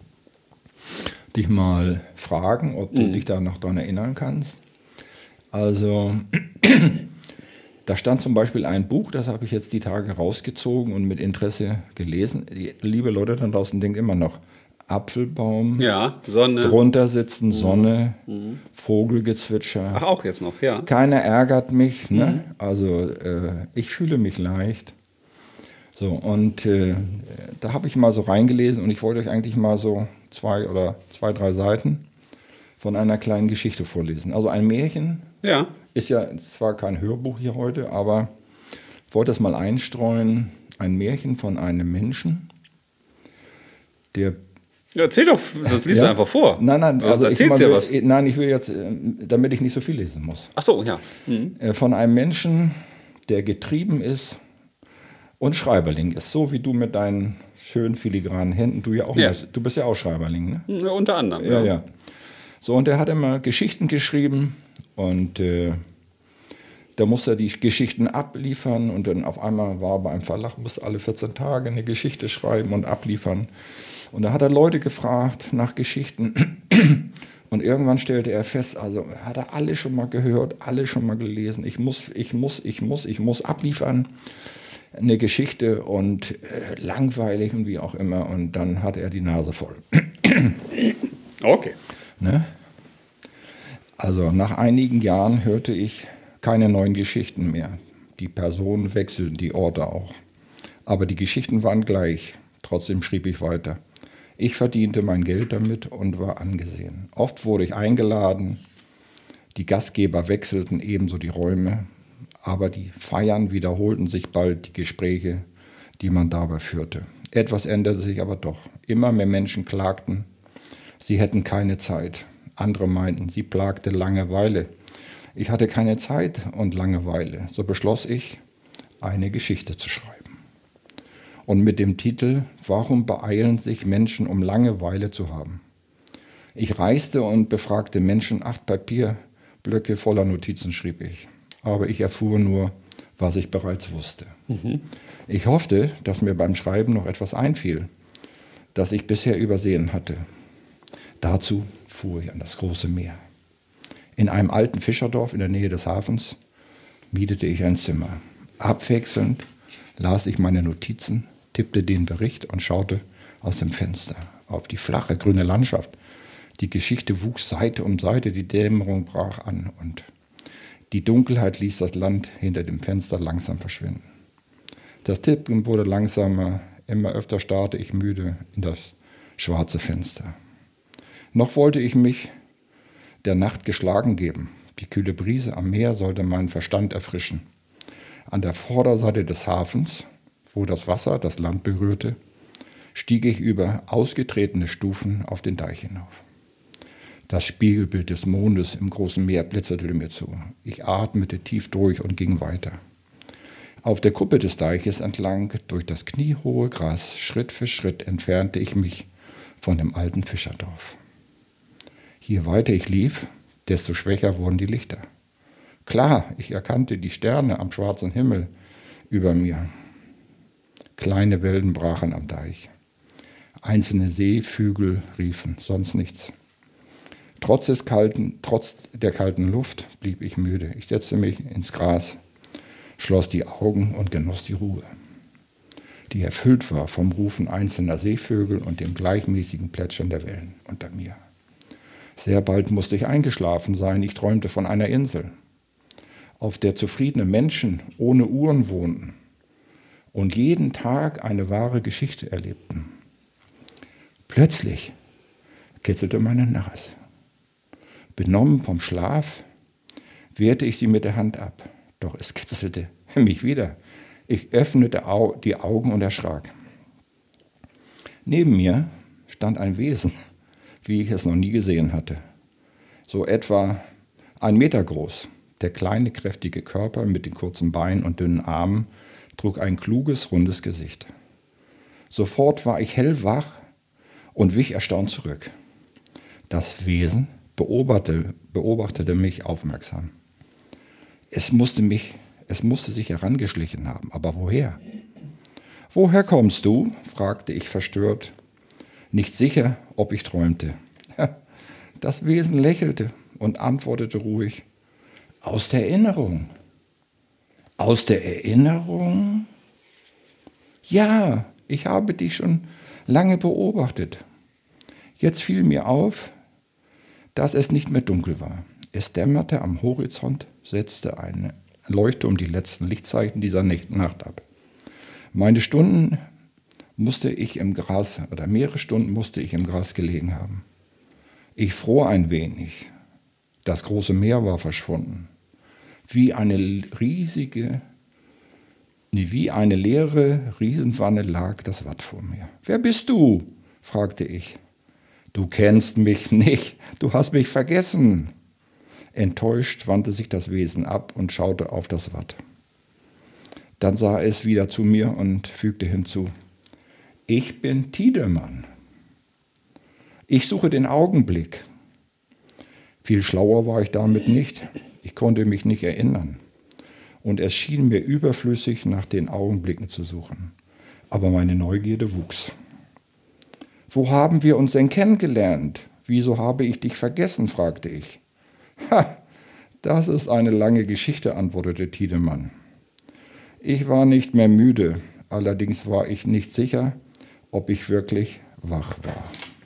dich mal fragen, ob du Mhm. dich da noch dran erinnern kannst. Also, da stand zum Beispiel ein Buch, das habe ich jetzt die Tage rausgezogen und mit Interesse gelesen. Die, liebe Leute da draußen denkt immer noch, Apfelbaum, Ja, Sonne. drunter sitzen, Sonne, mhm. Vogelgezwitscher. Ach, auch jetzt noch, ja. Keiner ärgert mich, ne? Mhm. Also äh, ich fühle mich leicht. So, und äh, da habe ich mal so reingelesen und ich wollte euch eigentlich mal so zwei oder zwei, drei Seiten von einer kleinen Geschichte vorlesen. Also ein Märchen, ja. Ist ja zwar kein Hörbuch hier heute, aber ich wollte es mal einstreuen. Ein Märchen von einem Menschen, der... Ja, erzähl doch, das liest ja. du einfach vor. Nein, nein, also erzählst ich, ja will, was. Nein, ich will jetzt, damit ich nicht so viel lesen muss. Ach so, ja. Mhm. Von einem Menschen, der getrieben ist und Schreiberling ist, so wie du mit deinen schönen filigranen Händen, du ja auch, ja. Bist, du bist ja auch Schreiberling, ne? Ja, unter anderem. Ja, ja. ja. So, und der hat immer Geschichten geschrieben und äh, da musste er die Geschichten abliefern und dann auf einmal war er beim Verlag, musste alle vierzehn Tage eine Geschichte schreiben und abliefern. Und da hat er Leute gefragt nach Geschichten und irgendwann stellte er fest, also hat er alle schon mal gehört, alle schon mal gelesen, ich muss, ich muss, ich muss, ich muss abliefern, eine Geschichte und äh, langweilig und wie auch immer und dann hatte er die Nase voll. Okay. Ne? Also nach einigen Jahren hörte ich keine neuen Geschichten mehr. Die Personen wechselten, die Orte auch. Aber die Geschichten waren gleich. Trotzdem schrieb ich weiter. Ich verdiente mein Geld damit und war angesehen. Oft wurde ich eingeladen. Die Gastgeber wechselten ebenso die Räume. Aber die Feiern wiederholten sich bald, die Gespräche, die man dabei führte. Etwas änderte sich aber doch. Immer mehr Menschen klagten, sie hätten keine Zeit. Andere meinten, sie plagte Langeweile. Ich hatte keine Zeit und Langeweile. So beschloss ich, eine Geschichte zu schreiben. Und mit dem Titel »Warum beeilen sich Menschen, um Langeweile zu haben?« Ich reiste und befragte Menschen, acht Papierblöcke voller Notizen schrieb ich. Aber ich erfuhr nur, was ich bereits wusste. Mhm. Ich hoffte, dass mir beim Schreiben noch etwas einfiel, das ich bisher übersehen hatte. Dazu fuhr ich an das große Meer. In einem alten Fischerdorf in der Nähe des Hafens mietete ich ein Zimmer. Abwechselnd las ich meine Notizen, tippte den Bericht und schaute aus dem Fenster auf die flache grüne Landschaft. Die Geschichte wuchs Seite um Seite, die Dämmerung brach an und die Dunkelheit ließ das Land hinter dem Fenster langsam verschwinden. Das Tippen wurde langsamer, immer öfter starrte ich müde in das schwarze Fenster. Noch wollte ich mich der Nacht geschlagen geben. Die kühle Brise am Meer sollte meinen Verstand erfrischen. An der Vorderseite des Hafens, wo das Wasser das Land berührte, stieg ich über ausgetretene Stufen auf den Deich hinauf. Das Spiegelbild des Mondes im großen Meer blitzerte mir zu. Ich atmete tief durch und ging weiter. Auf der Kuppe des Deiches entlang, durch das kniehohe Gras, Schritt für Schritt entfernte ich mich von dem alten Fischerdorf. Je weiter ich lief, desto schwächer wurden die Lichter. Klar, ich erkannte die Sterne am schwarzen Himmel über mir. Kleine Wellen brachen am Deich. Einzelne Seevögel riefen, sonst nichts. Trotz des kalten, trotz der kalten Luft blieb ich müde. Ich setzte mich ins Gras, schloss die Augen und genoss die Ruhe, die erfüllt war vom Rufen einzelner Seevögel und dem gleichmäßigen Plätschern der Wellen unter mir. Sehr bald musste ich eingeschlafen sein. Ich träumte von einer Insel, auf der zufriedene Menschen ohne Uhren wohnten und jeden Tag eine wahre Geschichte erlebten. Plötzlich kitzelte meine Nase. Benommen vom Schlaf wehrte ich sie mit der Hand ab, doch es kitzelte mich wieder. Ich öffnete die Augen und erschrak. Neben mir stand ein Wesen, wie ich es noch nie gesehen hatte. So etwa ein Meter groß. Der kleine, kräftige Körper mit den kurzen Beinen und dünnen Armen trug ein kluges, rundes Gesicht. Sofort war ich hellwach und wich erstaunt zurück. Das Wesen beobachtete, beobachtete mich aufmerksam. Es musste, mich, es musste sich herangeschlichen haben, aber woher? »Woher kommst du?« fragte ich verstört, nicht sicher, ob ich träumte. Das Wesen lächelte und antwortete ruhig, »Aus der Erinnerung.« »Aus der Erinnerung?« »Ja, ich habe dich schon lange beobachtet. Jetzt fiel mir auf, dass es nicht mehr dunkel war. Es dämmerte am Horizont, setzte eine Leuchtturm die letzten Lichtzeichen dieser Nacht ab. Meine Stunden musste ich im Gras, oder mehrere Stunden musste ich im Gras gelegen haben. Ich fror ein wenig. Das große Meer war verschwunden. Wie eine riesige, nee, wie eine leere Riesenwanne lag das Watt vor mir. »Wer bist du?« fragte ich. »Du kennst mich nicht, du hast mich vergessen.« Enttäuscht wandte sich das Wesen ab und schaute auf das Watt. Dann sah es wieder zu mir und fügte hinzu, »Ich bin Tiedemann. Ich suche den Augenblick.« Viel schlauer war ich damit nicht. Ich konnte mich nicht erinnern. Und es schien mir überflüssig, nach den Augenblicken zu suchen. Aber meine Neugierde wuchs. »Wo haben wir uns denn kennengelernt? Wieso habe ich dich vergessen?« fragte ich. »Ha, das ist eine lange Geschichte«, antwortete Tiedemann. Ich war nicht mehr müde, allerdings war ich nicht sicher, ob ich wirklich wach war.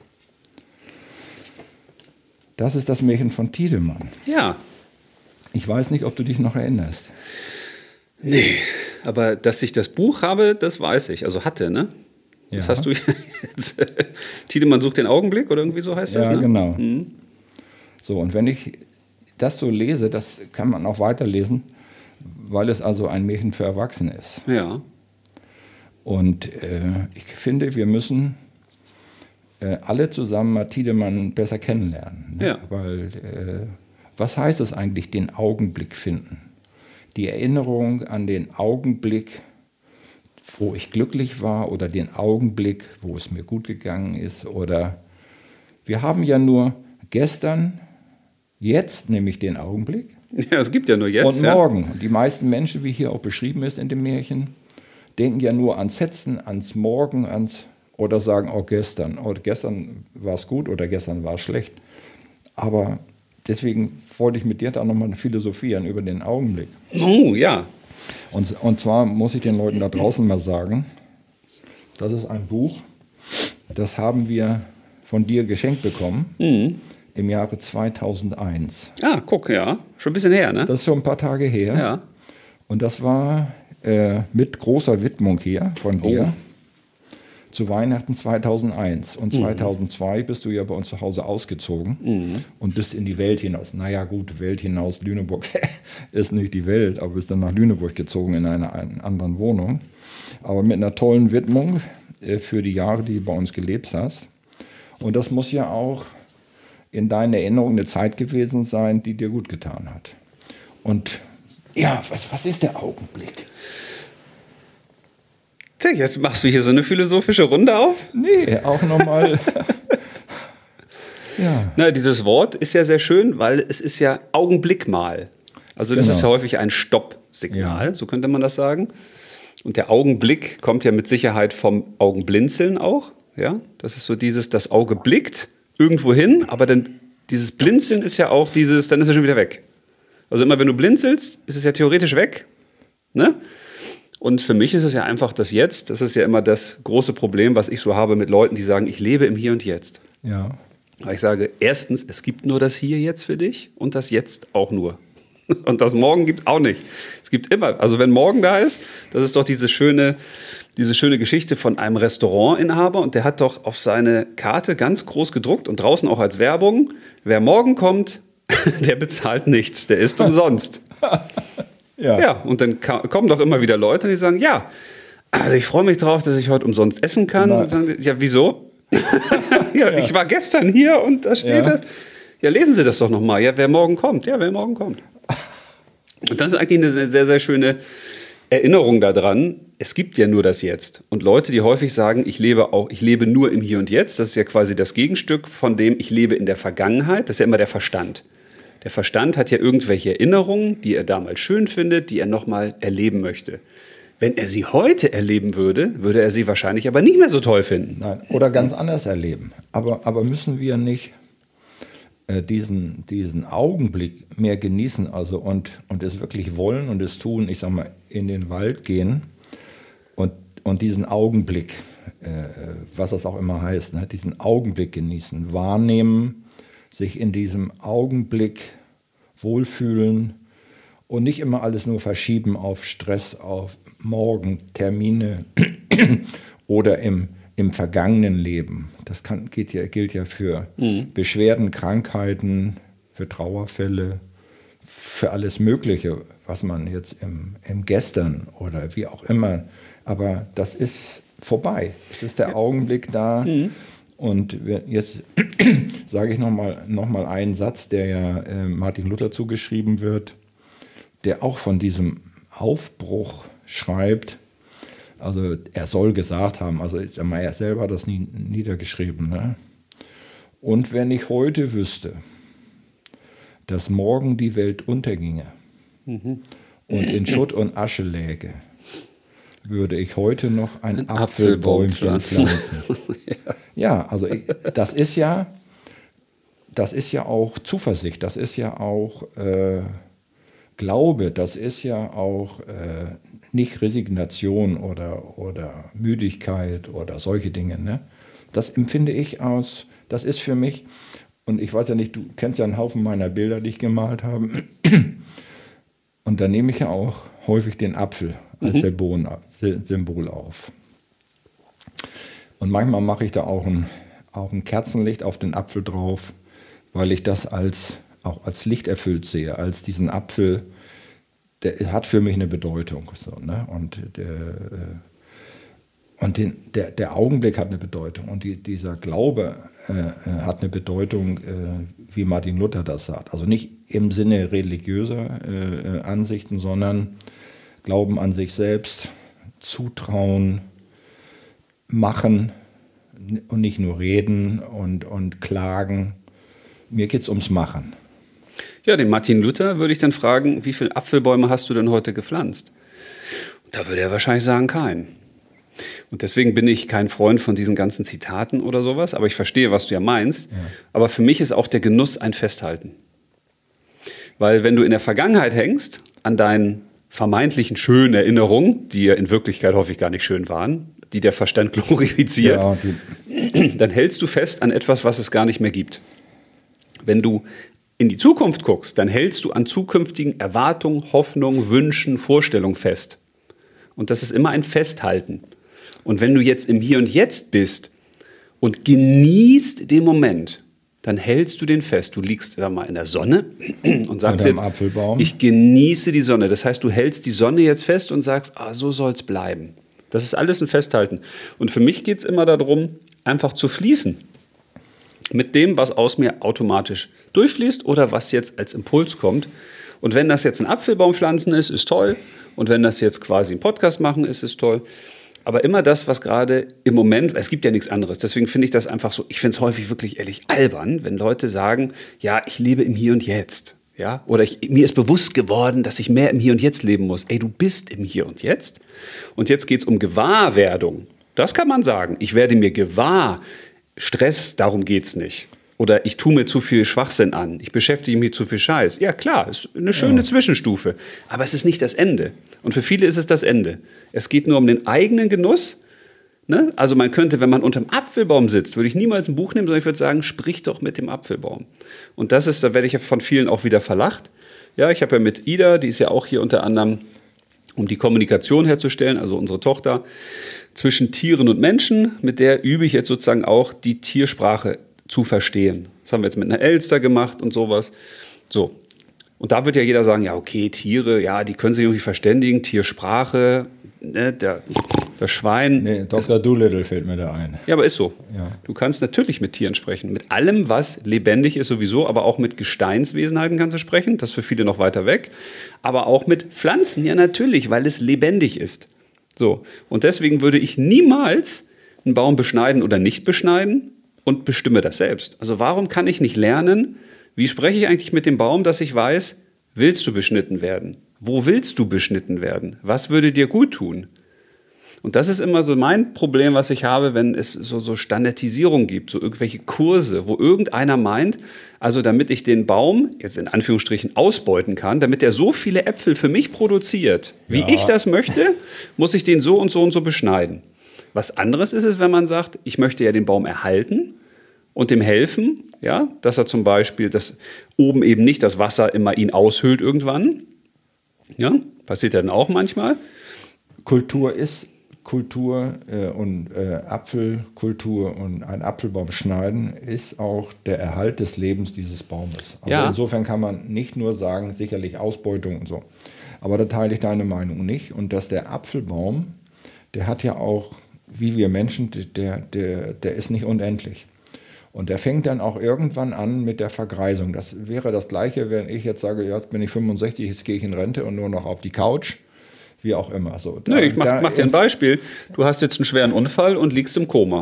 Das ist das Märchen von Tiedemann. Ja. Ich weiß nicht, ob du dich noch erinnerst. Nee, aber dass ich das Buch habe, das weiß ich. Also hatte, ne? Ja. Das hast du jetzt. Tiedemann sucht den Augenblick oder irgendwie so heißt das, ja, ne? Genau. Mhm. So, und wenn ich das so lese, das kann man auch weiterlesen, weil es also ein Märchen für Erwachsene ist. Ja. Und äh, ich finde, wir müssen äh, alle zusammen mal Tiedemann besser kennenlernen. Ne? Ja. Weil, äh, was heißt es eigentlich, den Augenblick finden? Die Erinnerung an den Augenblick, wo ich glücklich war, oder den Augenblick, wo es mir gut gegangen ist. Oder wir haben ja nur gestern, jetzt nämlich den Augenblick. Ja, es gibt ja nur jetzt. Und morgen. Ja. Und die meisten Menschen, wie hier auch beschrieben ist in dem Märchen, denken ja nur ans Hetzen, ans Morgen, ans oder sagen auch gestern. Oder gestern war es gut oder gestern war es schlecht. Aber deswegen wollte ich mit dir da nochmal philosophieren über den Augenblick. Oh, ja. Und, und zwar muss ich den Leuten da draußen mal sagen, das ist ein Buch, das haben wir von dir geschenkt bekommen. Mhm. Im Jahre zweitausendeins. Ah, guck, ja. Schon ein bisschen her, ne? Das ist schon ein paar Tage her. Ja. Und das war äh, mit großer Widmung hier von dir oh. zu Weihnachten zweitausendeins. Und zweitausendzwei mhm. bist du ja bei uns zu Hause ausgezogen mhm. und bist in die Welt hinaus. Naja gut, Welt hinaus, Lüneburg ist nicht die Welt, aber bist dann nach Lüneburg gezogen in einer, einer anderen Wohnung. Aber mit einer tollen Widmung äh, für die Jahre, die du bei uns gelebt hast. Und das muss ja auch in deiner Erinnerung eine Zeit gewesen sein, die dir gut getan hat. Und ja, was, was ist der Augenblick? Tja, jetzt machst du hier so eine philosophische Runde auf? Nee, auch nochmal. ja. Na, dieses Wort ist ja sehr schön, weil es ist ja Augenblick mal. Also das genau. ist ja häufig ein Stoppsignal, ja. so könnte man das sagen. Und der Augenblick kommt ja mit Sicherheit vom Augenblinzeln auch. Ja? Das ist so dieses, das Auge blickt irgendwo hin, aber dann dieses Blinzeln ist ja auch dieses, dann ist er schon wieder weg. Also immer wenn du blinzelst, ist es ja theoretisch weg. Ne? Und für mich ist es ja einfach das Jetzt. Das ist ja immer das große Problem, was ich so habe mit Leuten, die sagen, ich lebe im Hier und Jetzt. Ja. Aber ich sage, erstens, es gibt nur das Hier jetzt für dich und das Jetzt auch nur. Und das Morgen gibt auch nicht. Es gibt immer, also wenn morgen da ist, das ist doch diese schöne, diese schöne Geschichte von einem Restaurantinhaber und der hat doch auf seine Karte ganz groß gedruckt und draußen auch als Werbung, wer morgen kommt, der bezahlt nichts, der ist umsonst. ja. ja, und dann kommen doch immer wieder Leute, die sagen, ja, also ich freue mich drauf, dass ich heute umsonst essen kann. Und sagen, ja, wieso? ja, ja, ich war gestern hier und da steht ja. das. Ja, lesen Sie das doch nochmal. Ja, wer morgen kommt. Ja, wer morgen kommt. Und das ist eigentlich eine sehr, sehr schöne Erinnerung daran. Es gibt ja nur das Jetzt. Und Leute, die häufig sagen, ich lebe auch, ich lebe nur im Hier und Jetzt, das ist ja quasi das Gegenstück von dem, ich lebe in der Vergangenheit. Das ist ja immer der Verstand. Der Verstand hat ja irgendwelche Erinnerungen, die er damals schön findet, die er nochmal erleben möchte. Wenn er sie heute erleben würde, würde er sie wahrscheinlich aber nicht mehr so toll finden. Nein, oder ganz anders erleben. Aber, aber müssen wir nicht äh, diesen, diesen Augenblick mehr genießen, also und, und es wirklich wollen und es tun, ich sag mal, in den Wald gehen und und diesen Augenblick, äh, was das auch immer heißt, ne? Diesen Augenblick genießen, wahrnehmen, sich in diesem Augenblick wohlfühlen und nicht immer alles nur verschieben auf Stress, auf morgen, Termine oder im, im vergangenen Leben. Das kann, geht ja, gilt ja für mhm. Beschwerden, Krankheiten, für Trauerfälle, für alles Mögliche, was man jetzt im, im Gestern oder wie auch immer, aber das ist vorbei. Es ist der ja. Augenblick da. Mhm. Und jetzt sage ich nochmal noch mal einen Satz, der ja äh, Martin Luther zugeschrieben wird, der auch von diesem Aufbruch schreibt. Also er soll gesagt haben, also ich sag mal, er selber hat das nie, niedergeschrieben. Ne? Und wenn ich heute wüsste, dass morgen die Welt unterginge mhm. und in Schutt und Asche läge, würde ich heute noch ein, ein Apfelbäumchen pflanzen. pflanzen. ja. ja, also ich, das ist ja, das ist ja auch Zuversicht, das ist ja auch äh, Glaube, das ist ja auch äh, nicht Resignation oder, oder Müdigkeit oder solche Dinge. Ne? Das empfinde ich aus, das ist für mich, und ich weiß ja nicht, du kennst ja einen Haufen meiner Bilder, die ich gemalt habe, und da nehme ich ja auch häufig den Apfel als mhm. Symbol auf. Und manchmal mache ich da auch ein, auch ein Kerzenlicht auf den Apfel drauf, weil ich das als, auch als Licht erfüllt sehe, als diesen Apfel, der hat für mich eine Bedeutung. So, ne? Und der, und den, der, der Augenblick hat eine Bedeutung und die, dieser Glaube äh, hat eine Bedeutung, äh, wie Martin Luther das sagt. Also nicht im Sinne religiöser äh, Ansichten, sondern Glauben an sich selbst, Zutrauen, machen und nicht nur reden und, und klagen. Mir geht es ums Machen. Ja, den Martin Luther würde ich dann fragen, wie viele Apfelbäume hast du denn heute gepflanzt? Und da würde er wahrscheinlich sagen, keinen. Und deswegen bin ich kein Freund von diesen ganzen Zitaten oder sowas, aber ich verstehe, was du ja meinst. Ja. Aber für mich ist auch der Genuss ein Festhalten. Weil wenn du in der Vergangenheit hängst, an deinen vermeintlichen schönen Erinnerungen, die ja in Wirklichkeit häufig gar nicht schön waren, die der Verstand glorifiziert, ja, die dann hältst du fest an etwas, was es gar nicht mehr gibt. Wenn du in die Zukunft guckst, dann hältst du an zukünftigen Erwartungen, Hoffnungen, Wünschen, Vorstellungen fest. Und das ist immer ein Festhalten. Und wenn du jetzt im Hier und Jetzt bist und genießt den Moment, dann hältst du den fest. Du liegst, sag mal, in der Sonne und sagst jetzt, Apfelbaum. Ich genieße die Sonne. Das heißt, du hältst die Sonne jetzt fest und sagst, ah, so soll es bleiben. Das ist alles ein Festhalten. Und für mich geht es immer darum, einfach zu fließen. Mit dem, was aus mir automatisch durchfließt oder was jetzt als Impuls kommt. Und wenn das jetzt ein Apfelbaum pflanzen ist, ist toll. Und wenn das jetzt quasi ein Podcast machen ist, ist toll. Aber immer das, was gerade im Moment, es gibt ja nichts anderes. Deswegen finde ich das einfach so, ich finde es häufig wirklich ehrlich albern, wenn Leute sagen, ja, ich lebe im Hier und Jetzt. Ja? Oder ich, mir ist bewusst geworden, dass ich mehr im Hier und Jetzt leben muss. Ey, du bist im Hier und Jetzt. Und jetzt geht es um Gewahrwerdung. Das kann man sagen. Ich werde mir gewahr. Stress, darum geht es nicht. Oder ich tue mir zu viel Schwachsinn an. Ich beschäftige mich mit zu viel Scheiß. Ja, klar, ist eine schöne ja. Zwischenstufe. Aber es ist nicht das Ende. Und für viele ist es das Ende. Es geht nur um den eigenen Genuss. Ne? Also man könnte, wenn man unter dem Apfelbaum sitzt, würde ich niemals ein Buch nehmen, sondern ich würde sagen, sprich doch mit dem Apfelbaum. Und das ist, da werde ich ja von vielen auch wieder verlacht. Ja, ich habe ja mit Ida, die ist ja auch hier unter anderem, um die Kommunikation herzustellen, also unsere Tochter, zwischen Tieren und Menschen. Mit der übe ich jetzt sozusagen auch die Tiersprache zu verstehen. Das haben wir jetzt mit einer Elster gemacht und sowas. So. Und da wird ja jeder sagen, ja okay, Tiere, ja, die können sich irgendwie verständigen, Tiersprache, ne, der, das Schwein. Nee, Doktor Dolittle fällt mir da ein. Ja, aber ist so. Ja. Du kannst natürlich mit Tieren sprechen. Mit allem, was lebendig ist sowieso, aber auch mit Gesteinswesenheiten kannst du sprechen. Das ist für viele noch weiter weg. Aber auch mit Pflanzen, ja natürlich, weil es lebendig ist. So. Und deswegen würde ich niemals einen Baum beschneiden oder nicht beschneiden und bestimme das selbst. Also warum kann ich nicht lernen, wie spreche ich eigentlich mit dem Baum, dass ich weiß, willst du beschnitten werden? Wo willst du beschnitten werden? Was würde dir gut tun? Und das ist immer so mein Problem, was ich habe, wenn es so, so Standardisierung gibt, so irgendwelche Kurse, wo irgendeiner meint, also damit ich den Baum jetzt in Anführungsstrichen ausbeuten kann, damit er so viele Äpfel für mich produziert, wie Ja. ich das möchte, muss ich den so und so und so beschneiden. Was anderes ist es, wenn man sagt, ich möchte ja den Baum erhalten und dem helfen, ja, dass er zum Beispiel, dass oben eben nicht das Wasser immer ihn aushöhlt irgendwann. Ja, passiert ja dann auch manchmal. Kultur ist Kultur äh, und äh, Apfelkultur und ein Apfelbaum schneiden ist auch der Erhalt des Lebens dieses Baumes. Also Ja. insofern kann man nicht nur sagen, sicherlich Ausbeutung und so. Aber da teile ich deine Meinung nicht. Und dass der Apfelbaum, der hat ja auch, wie wir Menschen, der, der, der ist nicht unendlich. Und der fängt dann auch irgendwann an mit der Vergreisung. Das wäre das Gleiche, wenn ich jetzt sage, ja, jetzt bin ich fünfundsechzig, jetzt gehe ich in Rente und nur noch auf die Couch. Wie auch immer. So, da, Nee, ich mach, da- mach dir ein Beispiel. Du hast jetzt einen schweren Unfall und liegst im Koma.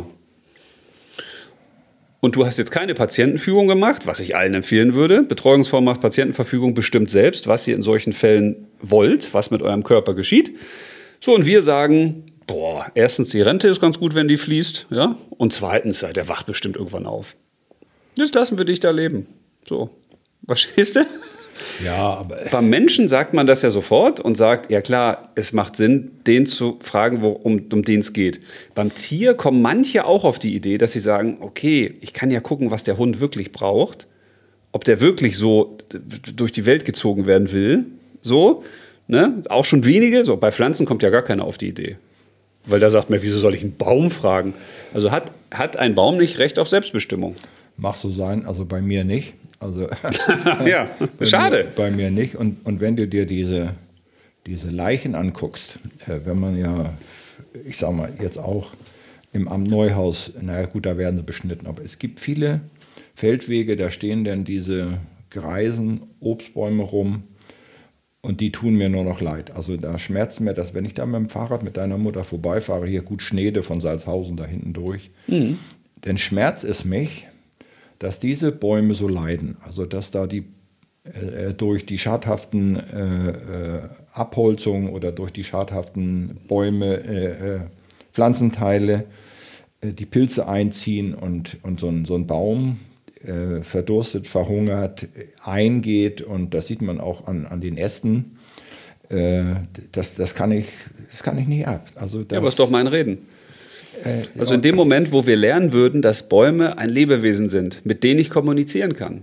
Und du hast jetzt keine Patientenführung gemacht, was ich allen empfehlen würde. Betreuungsvollmacht, Patientenverfügung bestimmt selbst, was ihr in solchen Fällen wollt, was mit eurem Körper geschieht. So, und wir sagen, boah, erstens, die Rente ist ganz gut, wenn die fließt, ja. Und zweitens, ja, der wacht bestimmt irgendwann auf. Jetzt lassen wir dich da leben. So, verstehst du? Ja, aber Beim Menschen sagt man das ja sofort und sagt, ja klar, es macht Sinn, den zu fragen, worum, um den es geht. Beim Tier kommen manche auch auf die Idee, dass sie sagen, okay, ich kann ja gucken, was der Hund wirklich braucht, ob der wirklich so durch die Welt gezogen werden will, so, ne? Auch schon wenige, so bei Pflanzen kommt ja gar keiner auf die Idee. Weil da sagt man, wieso soll ich einen Baum fragen? Also hat, hat ein Baum nicht Recht auf Selbstbestimmung? mag so sein, also bei mir nicht. Also Ja, bei schade. Mir, bei mir nicht. Und, und wenn du dir diese, diese Leichen anguckst, äh, wenn man ja, ich sag mal, jetzt auch im Amt Neuhaus, naja gut, da werden sie beschnitten, aber es gibt viele Feldwege, da stehen dann diese greisen Obstbäume rum und die tun mir nur noch leid. Also da schmerzt mir das, wenn ich da mit dem Fahrrad mit deiner Mutter vorbeifahre, hier gut Schneede von Salzhausen da hinten durch, mhm. dann schmerzt es mich, dass diese Bäume so leiden, also dass da die äh, durch die schadhaften äh, äh, Abholzungen oder durch die schadhaften Bäume, äh, äh, Pflanzenteile, äh, die Pilze einziehen und, und so, ein, so ein Baum äh, verdurstet, verhungert, eingeht und das sieht man auch an, an den Ästen. Äh, das, das, kann ich, das kann ich nicht ab. Also das, Ja, aber ist doch mein Reden. Also in dem Moment, wo wir lernen würden, dass Bäume ein Lebewesen sind, mit denen ich kommunizieren kann,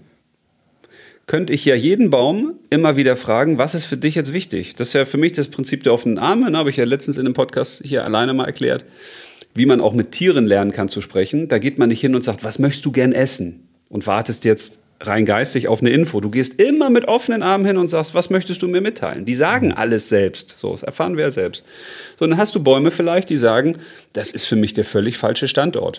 könnte ich ja jeden Baum immer wieder fragen, was ist für dich jetzt wichtig? Das ist ja für mich das Prinzip der offenen Arme, da habe ich ja letztens in einem Podcast hier alleine mal erklärt, wie man auch mit Tieren lernen kann zu sprechen. Da geht man nicht hin und sagt, was möchtest du gern essen? Und wartest jetzt rein geistig auf eine Info. Du gehst immer mit offenen Armen hin und sagst, was möchtest du mir mitteilen? Die sagen alles selbst. So, das erfahren wir selbst. So, dann hast du Bäume vielleicht, die sagen, das ist für mich der völlig falsche Standort.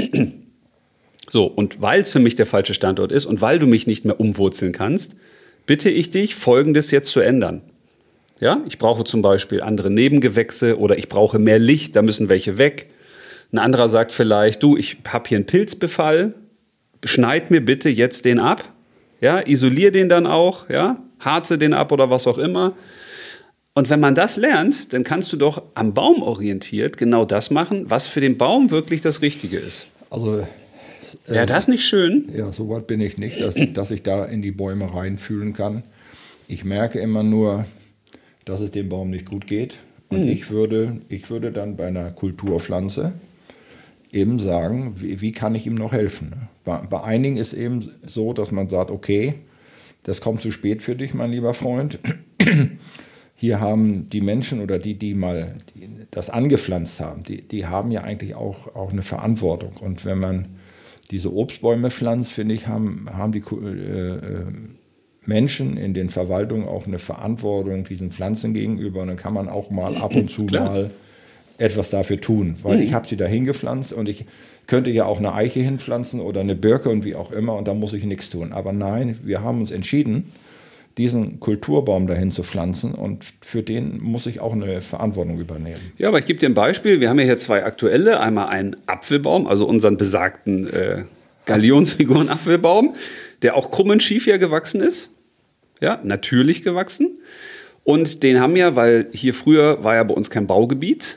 So, und weil es für mich der falsche Standort ist und weil du mich nicht mehr umwurzeln kannst, bitte ich dich, Folgendes jetzt zu ändern. Ja, ich brauche zum Beispiel andere Nebengewächse oder ich brauche mehr Licht, da müssen welche weg. Ein anderer sagt vielleicht, du, ich habe hier einen Pilzbefall, schneid mir bitte jetzt den ab, ja, isolier den dann auch, ja, harze den ab oder was auch immer. Und wenn man das lernt, dann kannst du doch am Baum orientiert genau das machen, was für den Baum wirklich das Richtige ist. Also Wäre äh, das nicht schön? Ja, so weit bin ich nicht, dass, dass ich da in die Bäume reinfühlen kann. Ich merke immer nur, dass es dem Baum nicht gut geht. Und mhm. ich, würde, ich würde dann bei einer Kulturpflanze eben sagen, wie, wie kann ich ihm noch helfen? Bei, bei einigen ist eben so, dass man sagt, okay, das kommt zu spät für dich, mein lieber Freund. Hier haben die Menschen oder die, die mal die das angepflanzt haben, die, die haben ja eigentlich auch, auch eine Verantwortung. Und wenn man diese Obstbäume pflanzt, finde ich, haben, haben die äh, Menschen in den Verwaltungen auch eine Verantwortung diesen Pflanzen gegenüber. Und dann kann man auch mal ab und zu Klar. mal etwas dafür tun. Weil mhm. ich habe sie da hingepflanzt und ich könnte ja auch eine Eiche hinpflanzen oder eine Birke und wie auch immer und da muss ich nichts tun. Aber nein, wir haben uns entschieden, diesen Kulturbaum dahin zu pflanzen und für den muss ich auch eine Verantwortung übernehmen. Ja, aber ich gebe dir ein Beispiel. Wir haben ja hier zwei aktuelle. Einmal einen Apfelbaum, also unseren besagten äh, Galionsfiguren-Apfelbaum, der auch krumm und schief ja gewachsen ist. Ja, natürlich gewachsen. Und den haben ja, weil hier früher war ja bei uns kein Baugebiet,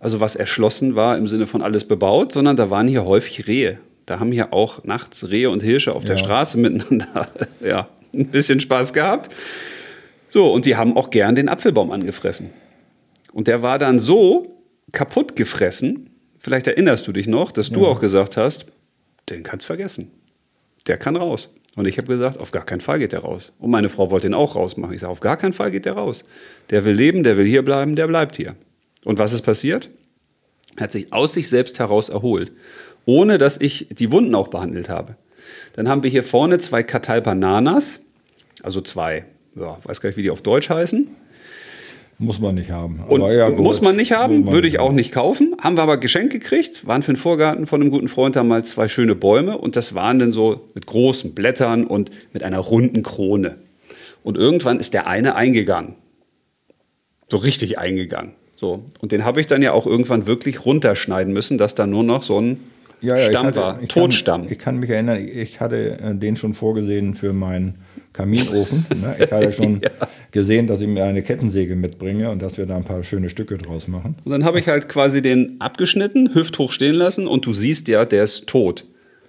also was erschlossen war im Sinne von alles bebaut, sondern da waren hier häufig Rehe. Da haben hier auch nachts Rehe und Hirsche auf der Ja. Straße miteinander ja, ein bisschen Spaß gehabt. So, und die haben auch gern den Apfelbaum angefressen. Und der war dann so kaputt gefressen, vielleicht erinnerst du dich noch, dass du Ja. auch gesagt hast, den kannst vergessen. Der kann raus. Und ich habe gesagt, auf gar keinen Fall geht der raus. Und meine Frau wollte ihn auch rausmachen. Ich sage, auf gar keinen Fall geht der raus. Der will leben, der will hier bleiben, der bleibt hier. Und was ist passiert? Er hat sich aus sich selbst heraus erholt, ohne dass ich die Wunden auch behandelt habe. Dann haben wir hier vorne zwei Catalpa Nanas, also zwei, ja, weiß gar nicht, wie die auf Deutsch heißen. Muss man nicht haben. Und Aber ja, gut. muss man nicht haben, Muss man würde ich nicht auch haben. nicht kaufen. Haben wir aber geschenkt gekriegt, waren für den Vorgarten von einem guten Freund damals zwei schöne Bäume. Und das waren dann so mit großen Blättern und mit einer runden Krone. Und irgendwann ist der eine eingegangen. So richtig eingegangen. So. Und den habe ich dann ja auch irgendwann wirklich runterschneiden müssen, dass da nur noch so ein Ja, ja, ich Stamm hatte- war, ich kann- Totstamm. Ich kann mich erinnern, ich hatte äh, den schon vorgesehen für meinen Kaminofen. Ne? Ich hatte schon Ja. gesehen, dass ich mir eine Kettensäge mitbringe und dass wir da ein paar schöne Stücke draus machen. Und dann habe ich halt quasi den abgeschnitten, hüfthoch stehen lassen und du siehst ja, der ist tot.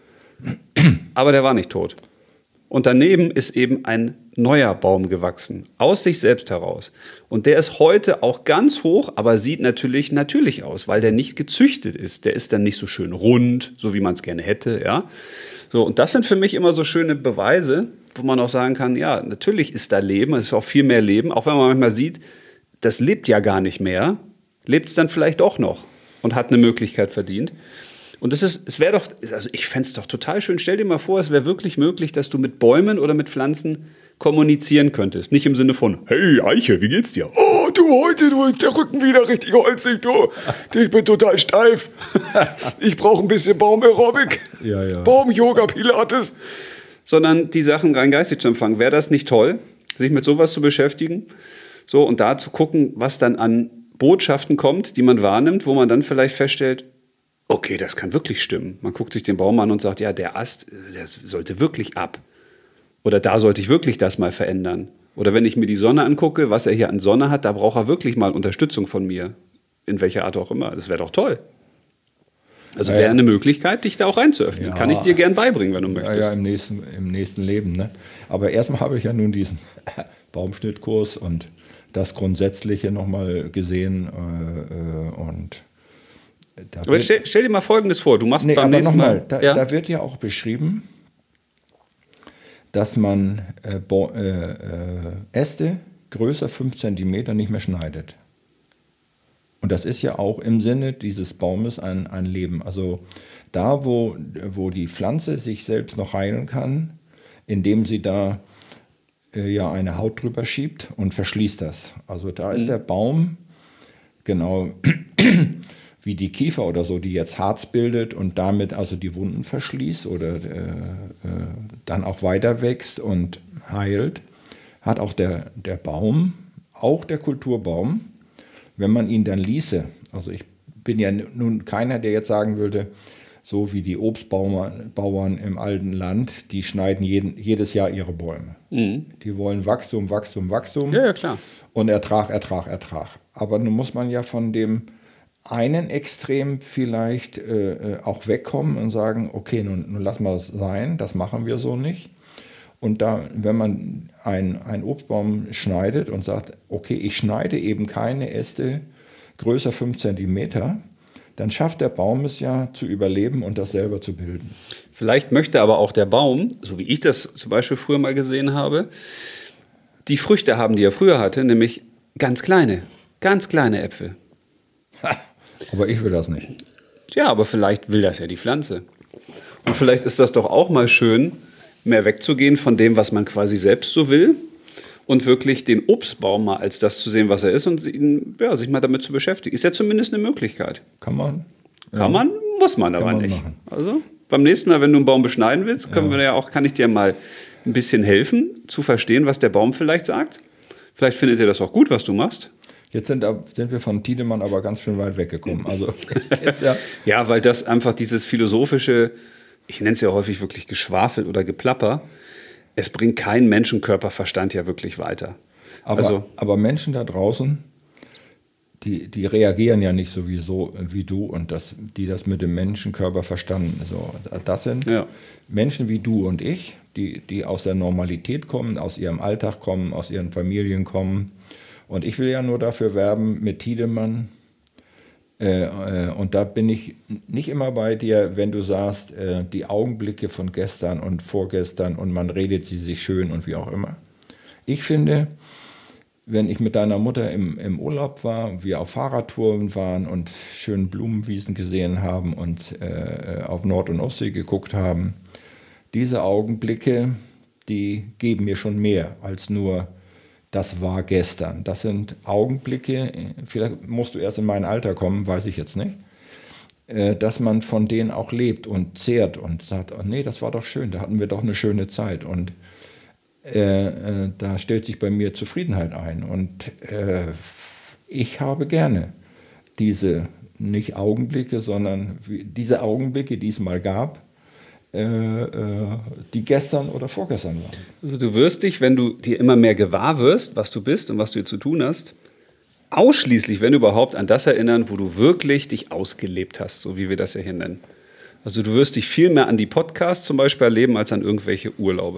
Aber der war nicht tot. Und daneben ist eben ein neuer Baum gewachsen, aus sich selbst heraus. Und der ist heute auch ganz hoch, aber sieht natürlich natürlich aus, weil der nicht gezüchtet ist. Der ist dann nicht so schön rund, so wie man es gerne hätte, ja. So, und das sind für mich immer so schöne Beweise, wo man auch sagen kann, ja, natürlich ist da Leben, es ist auch viel mehr Leben, auch wenn man manchmal sieht, das lebt ja gar nicht mehr, lebt es dann vielleicht auch noch und hat eine Möglichkeit verdient. Und das ist, es wäre doch, also ich fände es doch total schön, stell dir mal vor, es wäre wirklich möglich, dass du mit Bäumen oder mit Pflanzen kommunizieren könntest. Nicht im Sinne von, hey Eiche, wie geht's dir? Oh, du, heute, du ist der Rücken wieder richtig holzig, du. Ich bin total steif. Ich brauche ein bisschen Baumaerobik. Ja, ja. Baum-Yoga, Pilates. Sondern die Sachen rein geistig zu empfangen. Wäre das nicht toll, sich mit sowas zu beschäftigen? So, und da zu gucken, was dann an Botschaften kommt, die man wahrnimmt, wo man dann vielleicht feststellt, okay, das kann wirklich stimmen. Man guckt sich den Baum an und sagt, ja, der Ast, der sollte wirklich ab. Oder da sollte ich wirklich das mal verändern. Oder wenn ich mir die Sonne angucke, was er hier an Sonne hat, da braucht er wirklich mal Unterstützung von mir. In welcher Art auch immer. Das wäre doch toll. Also Ja, wäre ja. eine Möglichkeit, dich da auch reinzuöffnen. Ja. Kann ich dir gern beibringen, wenn du Ja, möchtest. ja, im nächsten, im nächsten Leben. Ne? Aber erstmal habe ich ja nun diesen Baumschnittkurs und das Grundsätzliche nochmal gesehen. Äh, äh, und da Aber wird- stell, stell dir mal Folgendes vor. Du machst Nee, beim aber nächsten nochmal, Mal... da, ja? da wird ja auch beschrieben, dass man äh, Bo äh, äh, Äste größer fünf Zentimeter nicht mehr schneidet. Und das ist ja auch im Sinne dieses Baumes ein, ein Leben. Also da, wo, wo die Pflanze sich selbst noch heilen kann, indem sie da äh, ja eine Haut drüber schiebt und verschließt das. Also da ist der Baum genau wie die Kiefer oder so, die jetzt Harz bildet und damit also die Wunden verschließt oder äh, äh, dann auch weiter wächst und heilt, hat auch der, der Baum, auch der Kulturbaum, wenn man ihn dann ließe, also ich bin ja nun keiner, der jetzt sagen würde, so wie die Obstbauern Bauern im alten Land, die schneiden jeden, jedes Jahr ihre Bäume. Mhm. Die wollen Wachstum, Wachstum, Wachstum Ja, ja, klar. und Ertrag, Ertrag, Ertrag. Aber nun muss man ja von dem einen Extrem vielleicht äh, auch wegkommen und sagen, okay, nun, nun lass mal es sein, das machen wir so nicht. Und da, wenn man einen Obstbaum schneidet und sagt, okay, ich schneide eben keine Äste größer fünf Zentimeter, dann schafft der Baum es ja zu überleben und das selber zu bilden. Vielleicht möchte aber auch der Baum, so wie ich das zum Beispiel früher mal gesehen habe, die Früchte haben, die er früher hatte, nämlich ganz kleine, ganz kleine Äpfel. Aber ich will das nicht. Ja, aber vielleicht will das ja die Pflanze. Und vielleicht ist das doch auch mal schön, mehr wegzugehen von dem, was man quasi selbst so will und wirklich den Obstbaum mal als das zu sehen, was er ist und ihn, ja, sich mal damit zu beschäftigen. Ist ja zumindest eine Möglichkeit. Kann man? Kann man, muss man aber man nicht. machen. Also beim nächsten Mal, wenn du einen Baum beschneiden willst, können wir ja auch, kann ich dir mal ein bisschen helfen, zu verstehen, was der Baum vielleicht sagt. Vielleicht findet ihr das auch gut, was du machst. Jetzt sind, sind wir von Tiedemann aber ganz schön weit weggekommen. Also jetzt ja. Ja, weil das einfach dieses philosophische, ich nenne es ja häufig wirklich Geschwafel oder Geplapper, es bringt keinen Menschenkörperverstand ja wirklich weiter. Aber, also, aber Menschen da draußen, die, die reagieren ja nicht sowieso wie du und das, die das mit dem Menschenkörper verstanden. So, das sind ja. Menschen wie du und ich, die, die aus der Normalität kommen, aus ihrem Alltag kommen, aus ihren Familien kommen. Und ich will ja nur dafür werben mit Tiedemann. Äh, äh, und da bin ich nicht immer bei dir, wenn du sagst, äh, die Augenblicke von gestern und vorgestern und man redet sie sich schön und wie auch immer. Ich finde, wenn ich mit deiner Mutter im, im Urlaub war, wir auf Fahrradtouren waren und schön Blumenwiesen gesehen haben und äh, auf Nord- und Ostsee geguckt haben, diese Augenblicke, die geben mir schon mehr als nur, das war gestern. Das sind Augenblicke, vielleicht musst du erst in mein Alter kommen, weiß ich jetzt nicht, äh, dass man von denen auch lebt und zehrt und sagt, oh nee, das war doch schön, da hatten wir doch eine schöne Zeit und Äh, äh, da stellt sich bei mir Zufriedenheit ein. Und äh, ich habe gerne diese, nicht Augenblicke, sondern wie, diese Augenblicke, die es mal gab, äh, äh, die gestern oder vorgestern waren. Also du wirst dich, wenn du dir immer mehr gewahr wirst, was du bist und was du hier zu tun hast, ausschließlich, wenn überhaupt, an das erinnern, wo du wirklich dich ausgelebt hast, so wie wir das ja hier nennen. Also du wirst dich viel mehr an die Podcasts zum Beispiel erleben, als an irgendwelche Urlaube.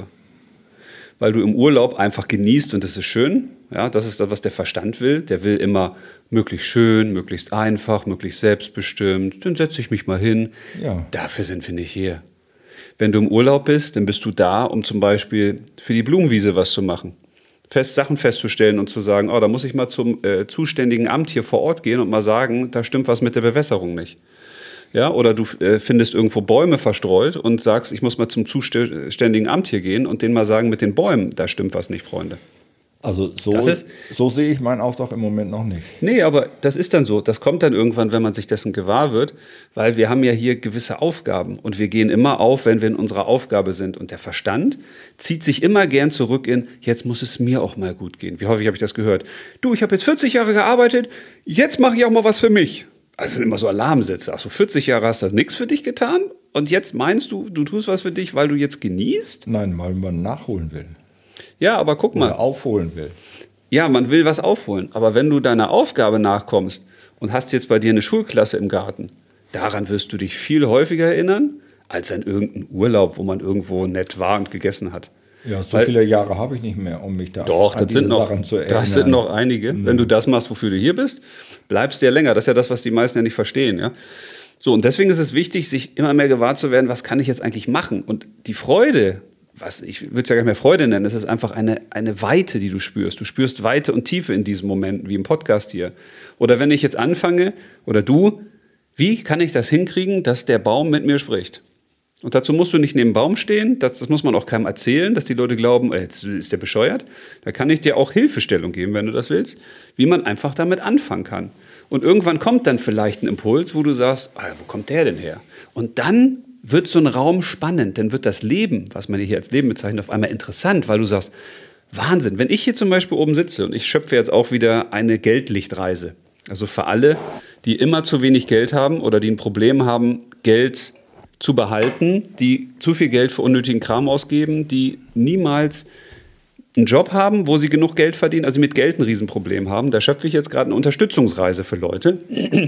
Weil du im Urlaub einfach genießt und das ist schön. Ja, das ist das, was der Verstand will. Der will immer möglichst schön, möglichst einfach, möglichst selbstbestimmt. Dann setze ich mich mal hin. Ja. Dafür sind wir nicht hier. Wenn du im Urlaub bist, dann bist du da, um zum Beispiel für die Blumenwiese was zu machen. Fest, Sachen festzustellen und zu sagen, oh, da muss ich mal zum äh, zuständigen Amt hier vor Ort gehen und mal sagen, da stimmt was mit der Bewässerung nicht. Ja, oder du äh, findest irgendwo Bäume verstreut und sagst, ich muss mal zum zuständigen Amt hier gehen und denen mal sagen, mit den Bäumen, da stimmt was nicht, Freunde. Also so, ist, so sehe ich meinen Auftrag im Moment noch nicht. Nee, aber das ist dann so. Das kommt dann irgendwann, wenn man sich dessen gewahr wird, weil wir haben ja hier gewisse Aufgaben und wir gehen immer auf, wenn wir in unserer Aufgabe sind. Und der Verstand zieht sich immer gern zurück in, jetzt muss es mir auch mal gut gehen. Wie häufig habe ich das gehört? Du, ich habe jetzt vierzig Jahre gearbeitet, jetzt mache ich auch mal was für mich. Also das sind immer so Alarmsätze. Ach so, vierzig Jahre hast du nichts für dich getan und jetzt meinst du, du tust was für dich, weil du jetzt genießt? Nein, weil man nachholen will. Ja, aber guck mal. Oder aufholen will. Ja, man will was aufholen. Aber wenn du deiner Aufgabe nachkommst und hast jetzt bei dir eine Schulklasse im Garten, daran wirst du dich viel häufiger erinnern, als an irgendeinen Urlaub, wo man irgendwo nett war und gegessen hat. Ja, so Weil, viele Jahre habe ich nicht mehr, um mich da doch, an das diese sind noch, Sachen zu erinnern. Das sind noch einige. Mhm. Wenn du das machst, wofür du hier bist, bleibst du ja länger. Das ist ja das, was die meisten ja nicht verstehen. Ja? So, und deswegen ist es wichtig, sich immer mehr gewahr zu werden, was kann ich jetzt eigentlich machen? Und die Freude, was ich würde es ja gar nicht mehr Freude nennen, es ist einfach eine, eine Weite, die du spürst. Du spürst Weite und Tiefe in diesen Momenten, wie im Podcast hier. Oder wenn ich jetzt anfange, oder du, wie kann ich das hinkriegen, dass der Baum mit mir spricht? Und dazu musst du nicht neben dem Baum stehen, das, das muss man auch keinem erzählen, dass die Leute glauben, äh, jetzt ist der bescheuert. Da kann ich dir auch Hilfestellung geben, wenn du das willst, wie man einfach damit anfangen kann. Und irgendwann kommt dann vielleicht ein Impuls, wo du sagst, ah, wo kommt der denn her? Und dann wird so ein Raum spannend, dann wird das Leben, was man hier als Leben bezeichnet, auf einmal interessant, weil du sagst, Wahnsinn, wenn ich hier zum Beispiel oben sitze und ich schöpfe jetzt auch wieder eine Geldlichtreise, also für alle, die immer zu wenig Geld haben oder die ein Problem haben, Geld zu behalten, die zu viel Geld für unnötigen Kram ausgeben, die niemals einen Job haben, wo sie genug Geld verdienen, also mit Geld ein Riesenproblem haben. Da schöpfe ich jetzt gerade eine Unterstützungsreise für Leute,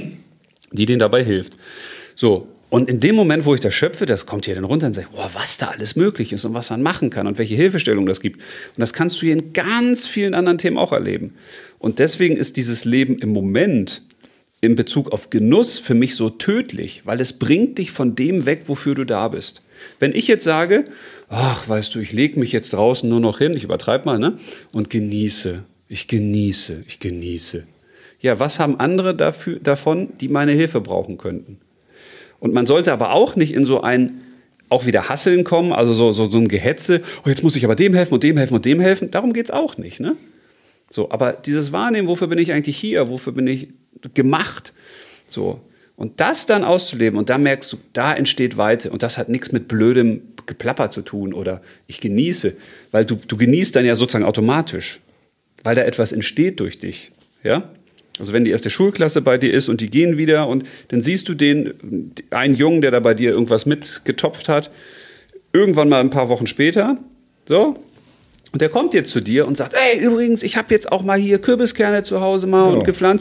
die denen dabei hilft. So, und in dem Moment, wo ich das schöpfe, das kommt hier dann runter und sagt, boah, was da alles möglich ist und was man machen kann und welche Hilfestellung das gibt. Und das kannst du hier in ganz vielen anderen Themen auch erleben. Und deswegen ist dieses Leben im Moment in Bezug auf Genuss für mich so tödlich, weil es bringt dich von dem weg, wofür du da bist. Wenn ich jetzt sage, ach, weißt du, ich lege mich jetzt draußen nur noch hin, ich übertreibe mal, ne, und genieße, ich genieße, ich genieße. Ja, was haben andere dafür, davon, die meine Hilfe brauchen könnten? Und man sollte aber auch nicht in so ein, auch wieder Hasseln kommen, also so, so, so ein Gehetze, oh, jetzt muss ich aber dem helfen und dem helfen und dem helfen, darum geht's auch nicht, ne? So, aber dieses Wahrnehmen, wofür bin ich eigentlich hier, wofür bin ich gemacht, so. Und das dann auszuleben und da merkst du, da entsteht Weite und das hat nichts mit blödem Geplapper zu tun oder ich genieße, weil du, du genießt dann ja sozusagen automatisch, weil da etwas entsteht durch dich, ja. Also wenn die erste Schulklasse bei dir ist und die gehen wieder und dann siehst du den, einen Jungen, der da bei dir irgendwas mitgetopft hat, irgendwann mal ein paar Wochen später, so, und der kommt jetzt zu dir und sagt, ey, übrigens, ich habe jetzt auch mal hier Kürbiskerne zu Hause mal ja. und gepflanzt.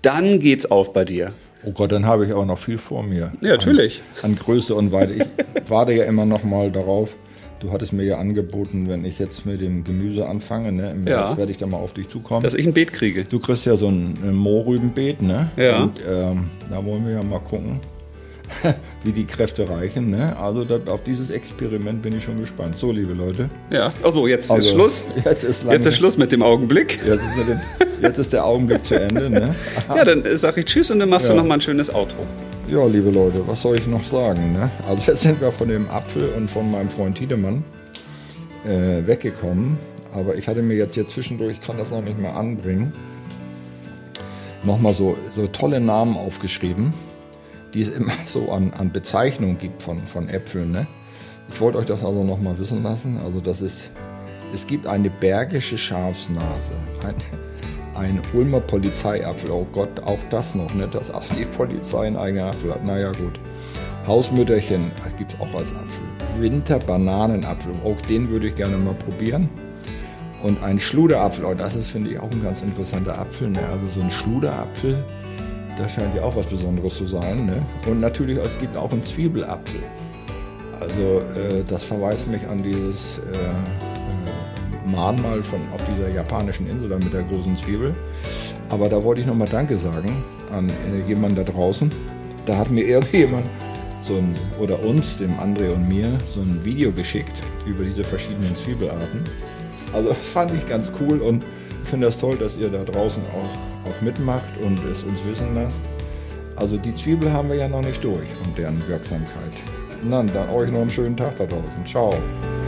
dann geht's auf bei dir. Oh Gott, dann habe ich auch noch viel vor mir. Ja, natürlich. An, an Größe und Weite. Ich warte ja immer noch mal darauf. Du hattest mir ja angeboten, wenn ich jetzt mit dem Gemüse anfange, ne? Im Ja. März werde ich dann mal auf dich zukommen. Dass ich ein Beet kriege. Du kriegst ja so ein, ein Mohrrübenbeet, ne? Ja. Und ähm, da wollen wir ja mal gucken, wie die Kräfte reichen, ne? Also da, auf dieses Experiment bin ich schon gespannt. So, liebe Leute. Ja, also jetzt Also, ist Schluss. Jetzt ist, lange, Jetzt ist Schluss mit dem Augenblick. Jetzt ist, mit dem, jetzt ist der Augenblick zu Ende, ne? Ja, dann sage ich Tschüss und dann machst Ja. du noch mal ein schönes Outro. Ja, liebe Leute, was soll ich noch sagen, ne? Also jetzt sind wir von dem Apfel und von meinem Freund Tiedemann äh, weggekommen. Aber ich hatte mir jetzt hier zwischendurch, ich kann das noch nicht mehr anbringen, nochmal so, so tolle Namen aufgeschrieben, die es immer so an, an Bezeichnungen gibt von, von Äpfeln. Ne? Ich wollte euch das also nochmal wissen lassen. Also das ist, es gibt eine bergische Schafsnase, ein, ein Ulmer Polizeiapfel, oh Gott, auch das noch, ne? Dass auch die Polizei einen eigenen Apfel hat. Naja gut. Hausmütterchen, das gibt es auch als Apfel. Winterbananenapfel, auch den würde ich gerne mal probieren. Und ein Schluderapfel, oh, das ist, finde ich, auch ein ganz interessanter Apfel. Ne? Also so ein Schluderapfel, das scheint ja auch was Besonderes zu sein. Ne? Und natürlich, es gibt auch einen Zwiebelapfel. Also äh, das verweist mich an dieses äh, äh, Mahnmal von, auf dieser japanischen Insel da mit der großen Zwiebel. Aber da wollte ich nochmal Danke sagen an äh, jemanden da draußen. Da hat mir irgendjemand so ein, oder uns, dem André und mir, so ein Video geschickt über diese verschiedenen Zwiebelarten. Also das fand ich ganz cool und ich finde das toll, dass ihr da draußen auch, auch mitmacht und es uns wissen lasst. Also die Zwiebel haben wir ja noch nicht durch und deren Wirksamkeit. Na, dann euch noch einen schönen Tag da draußen. Ciao.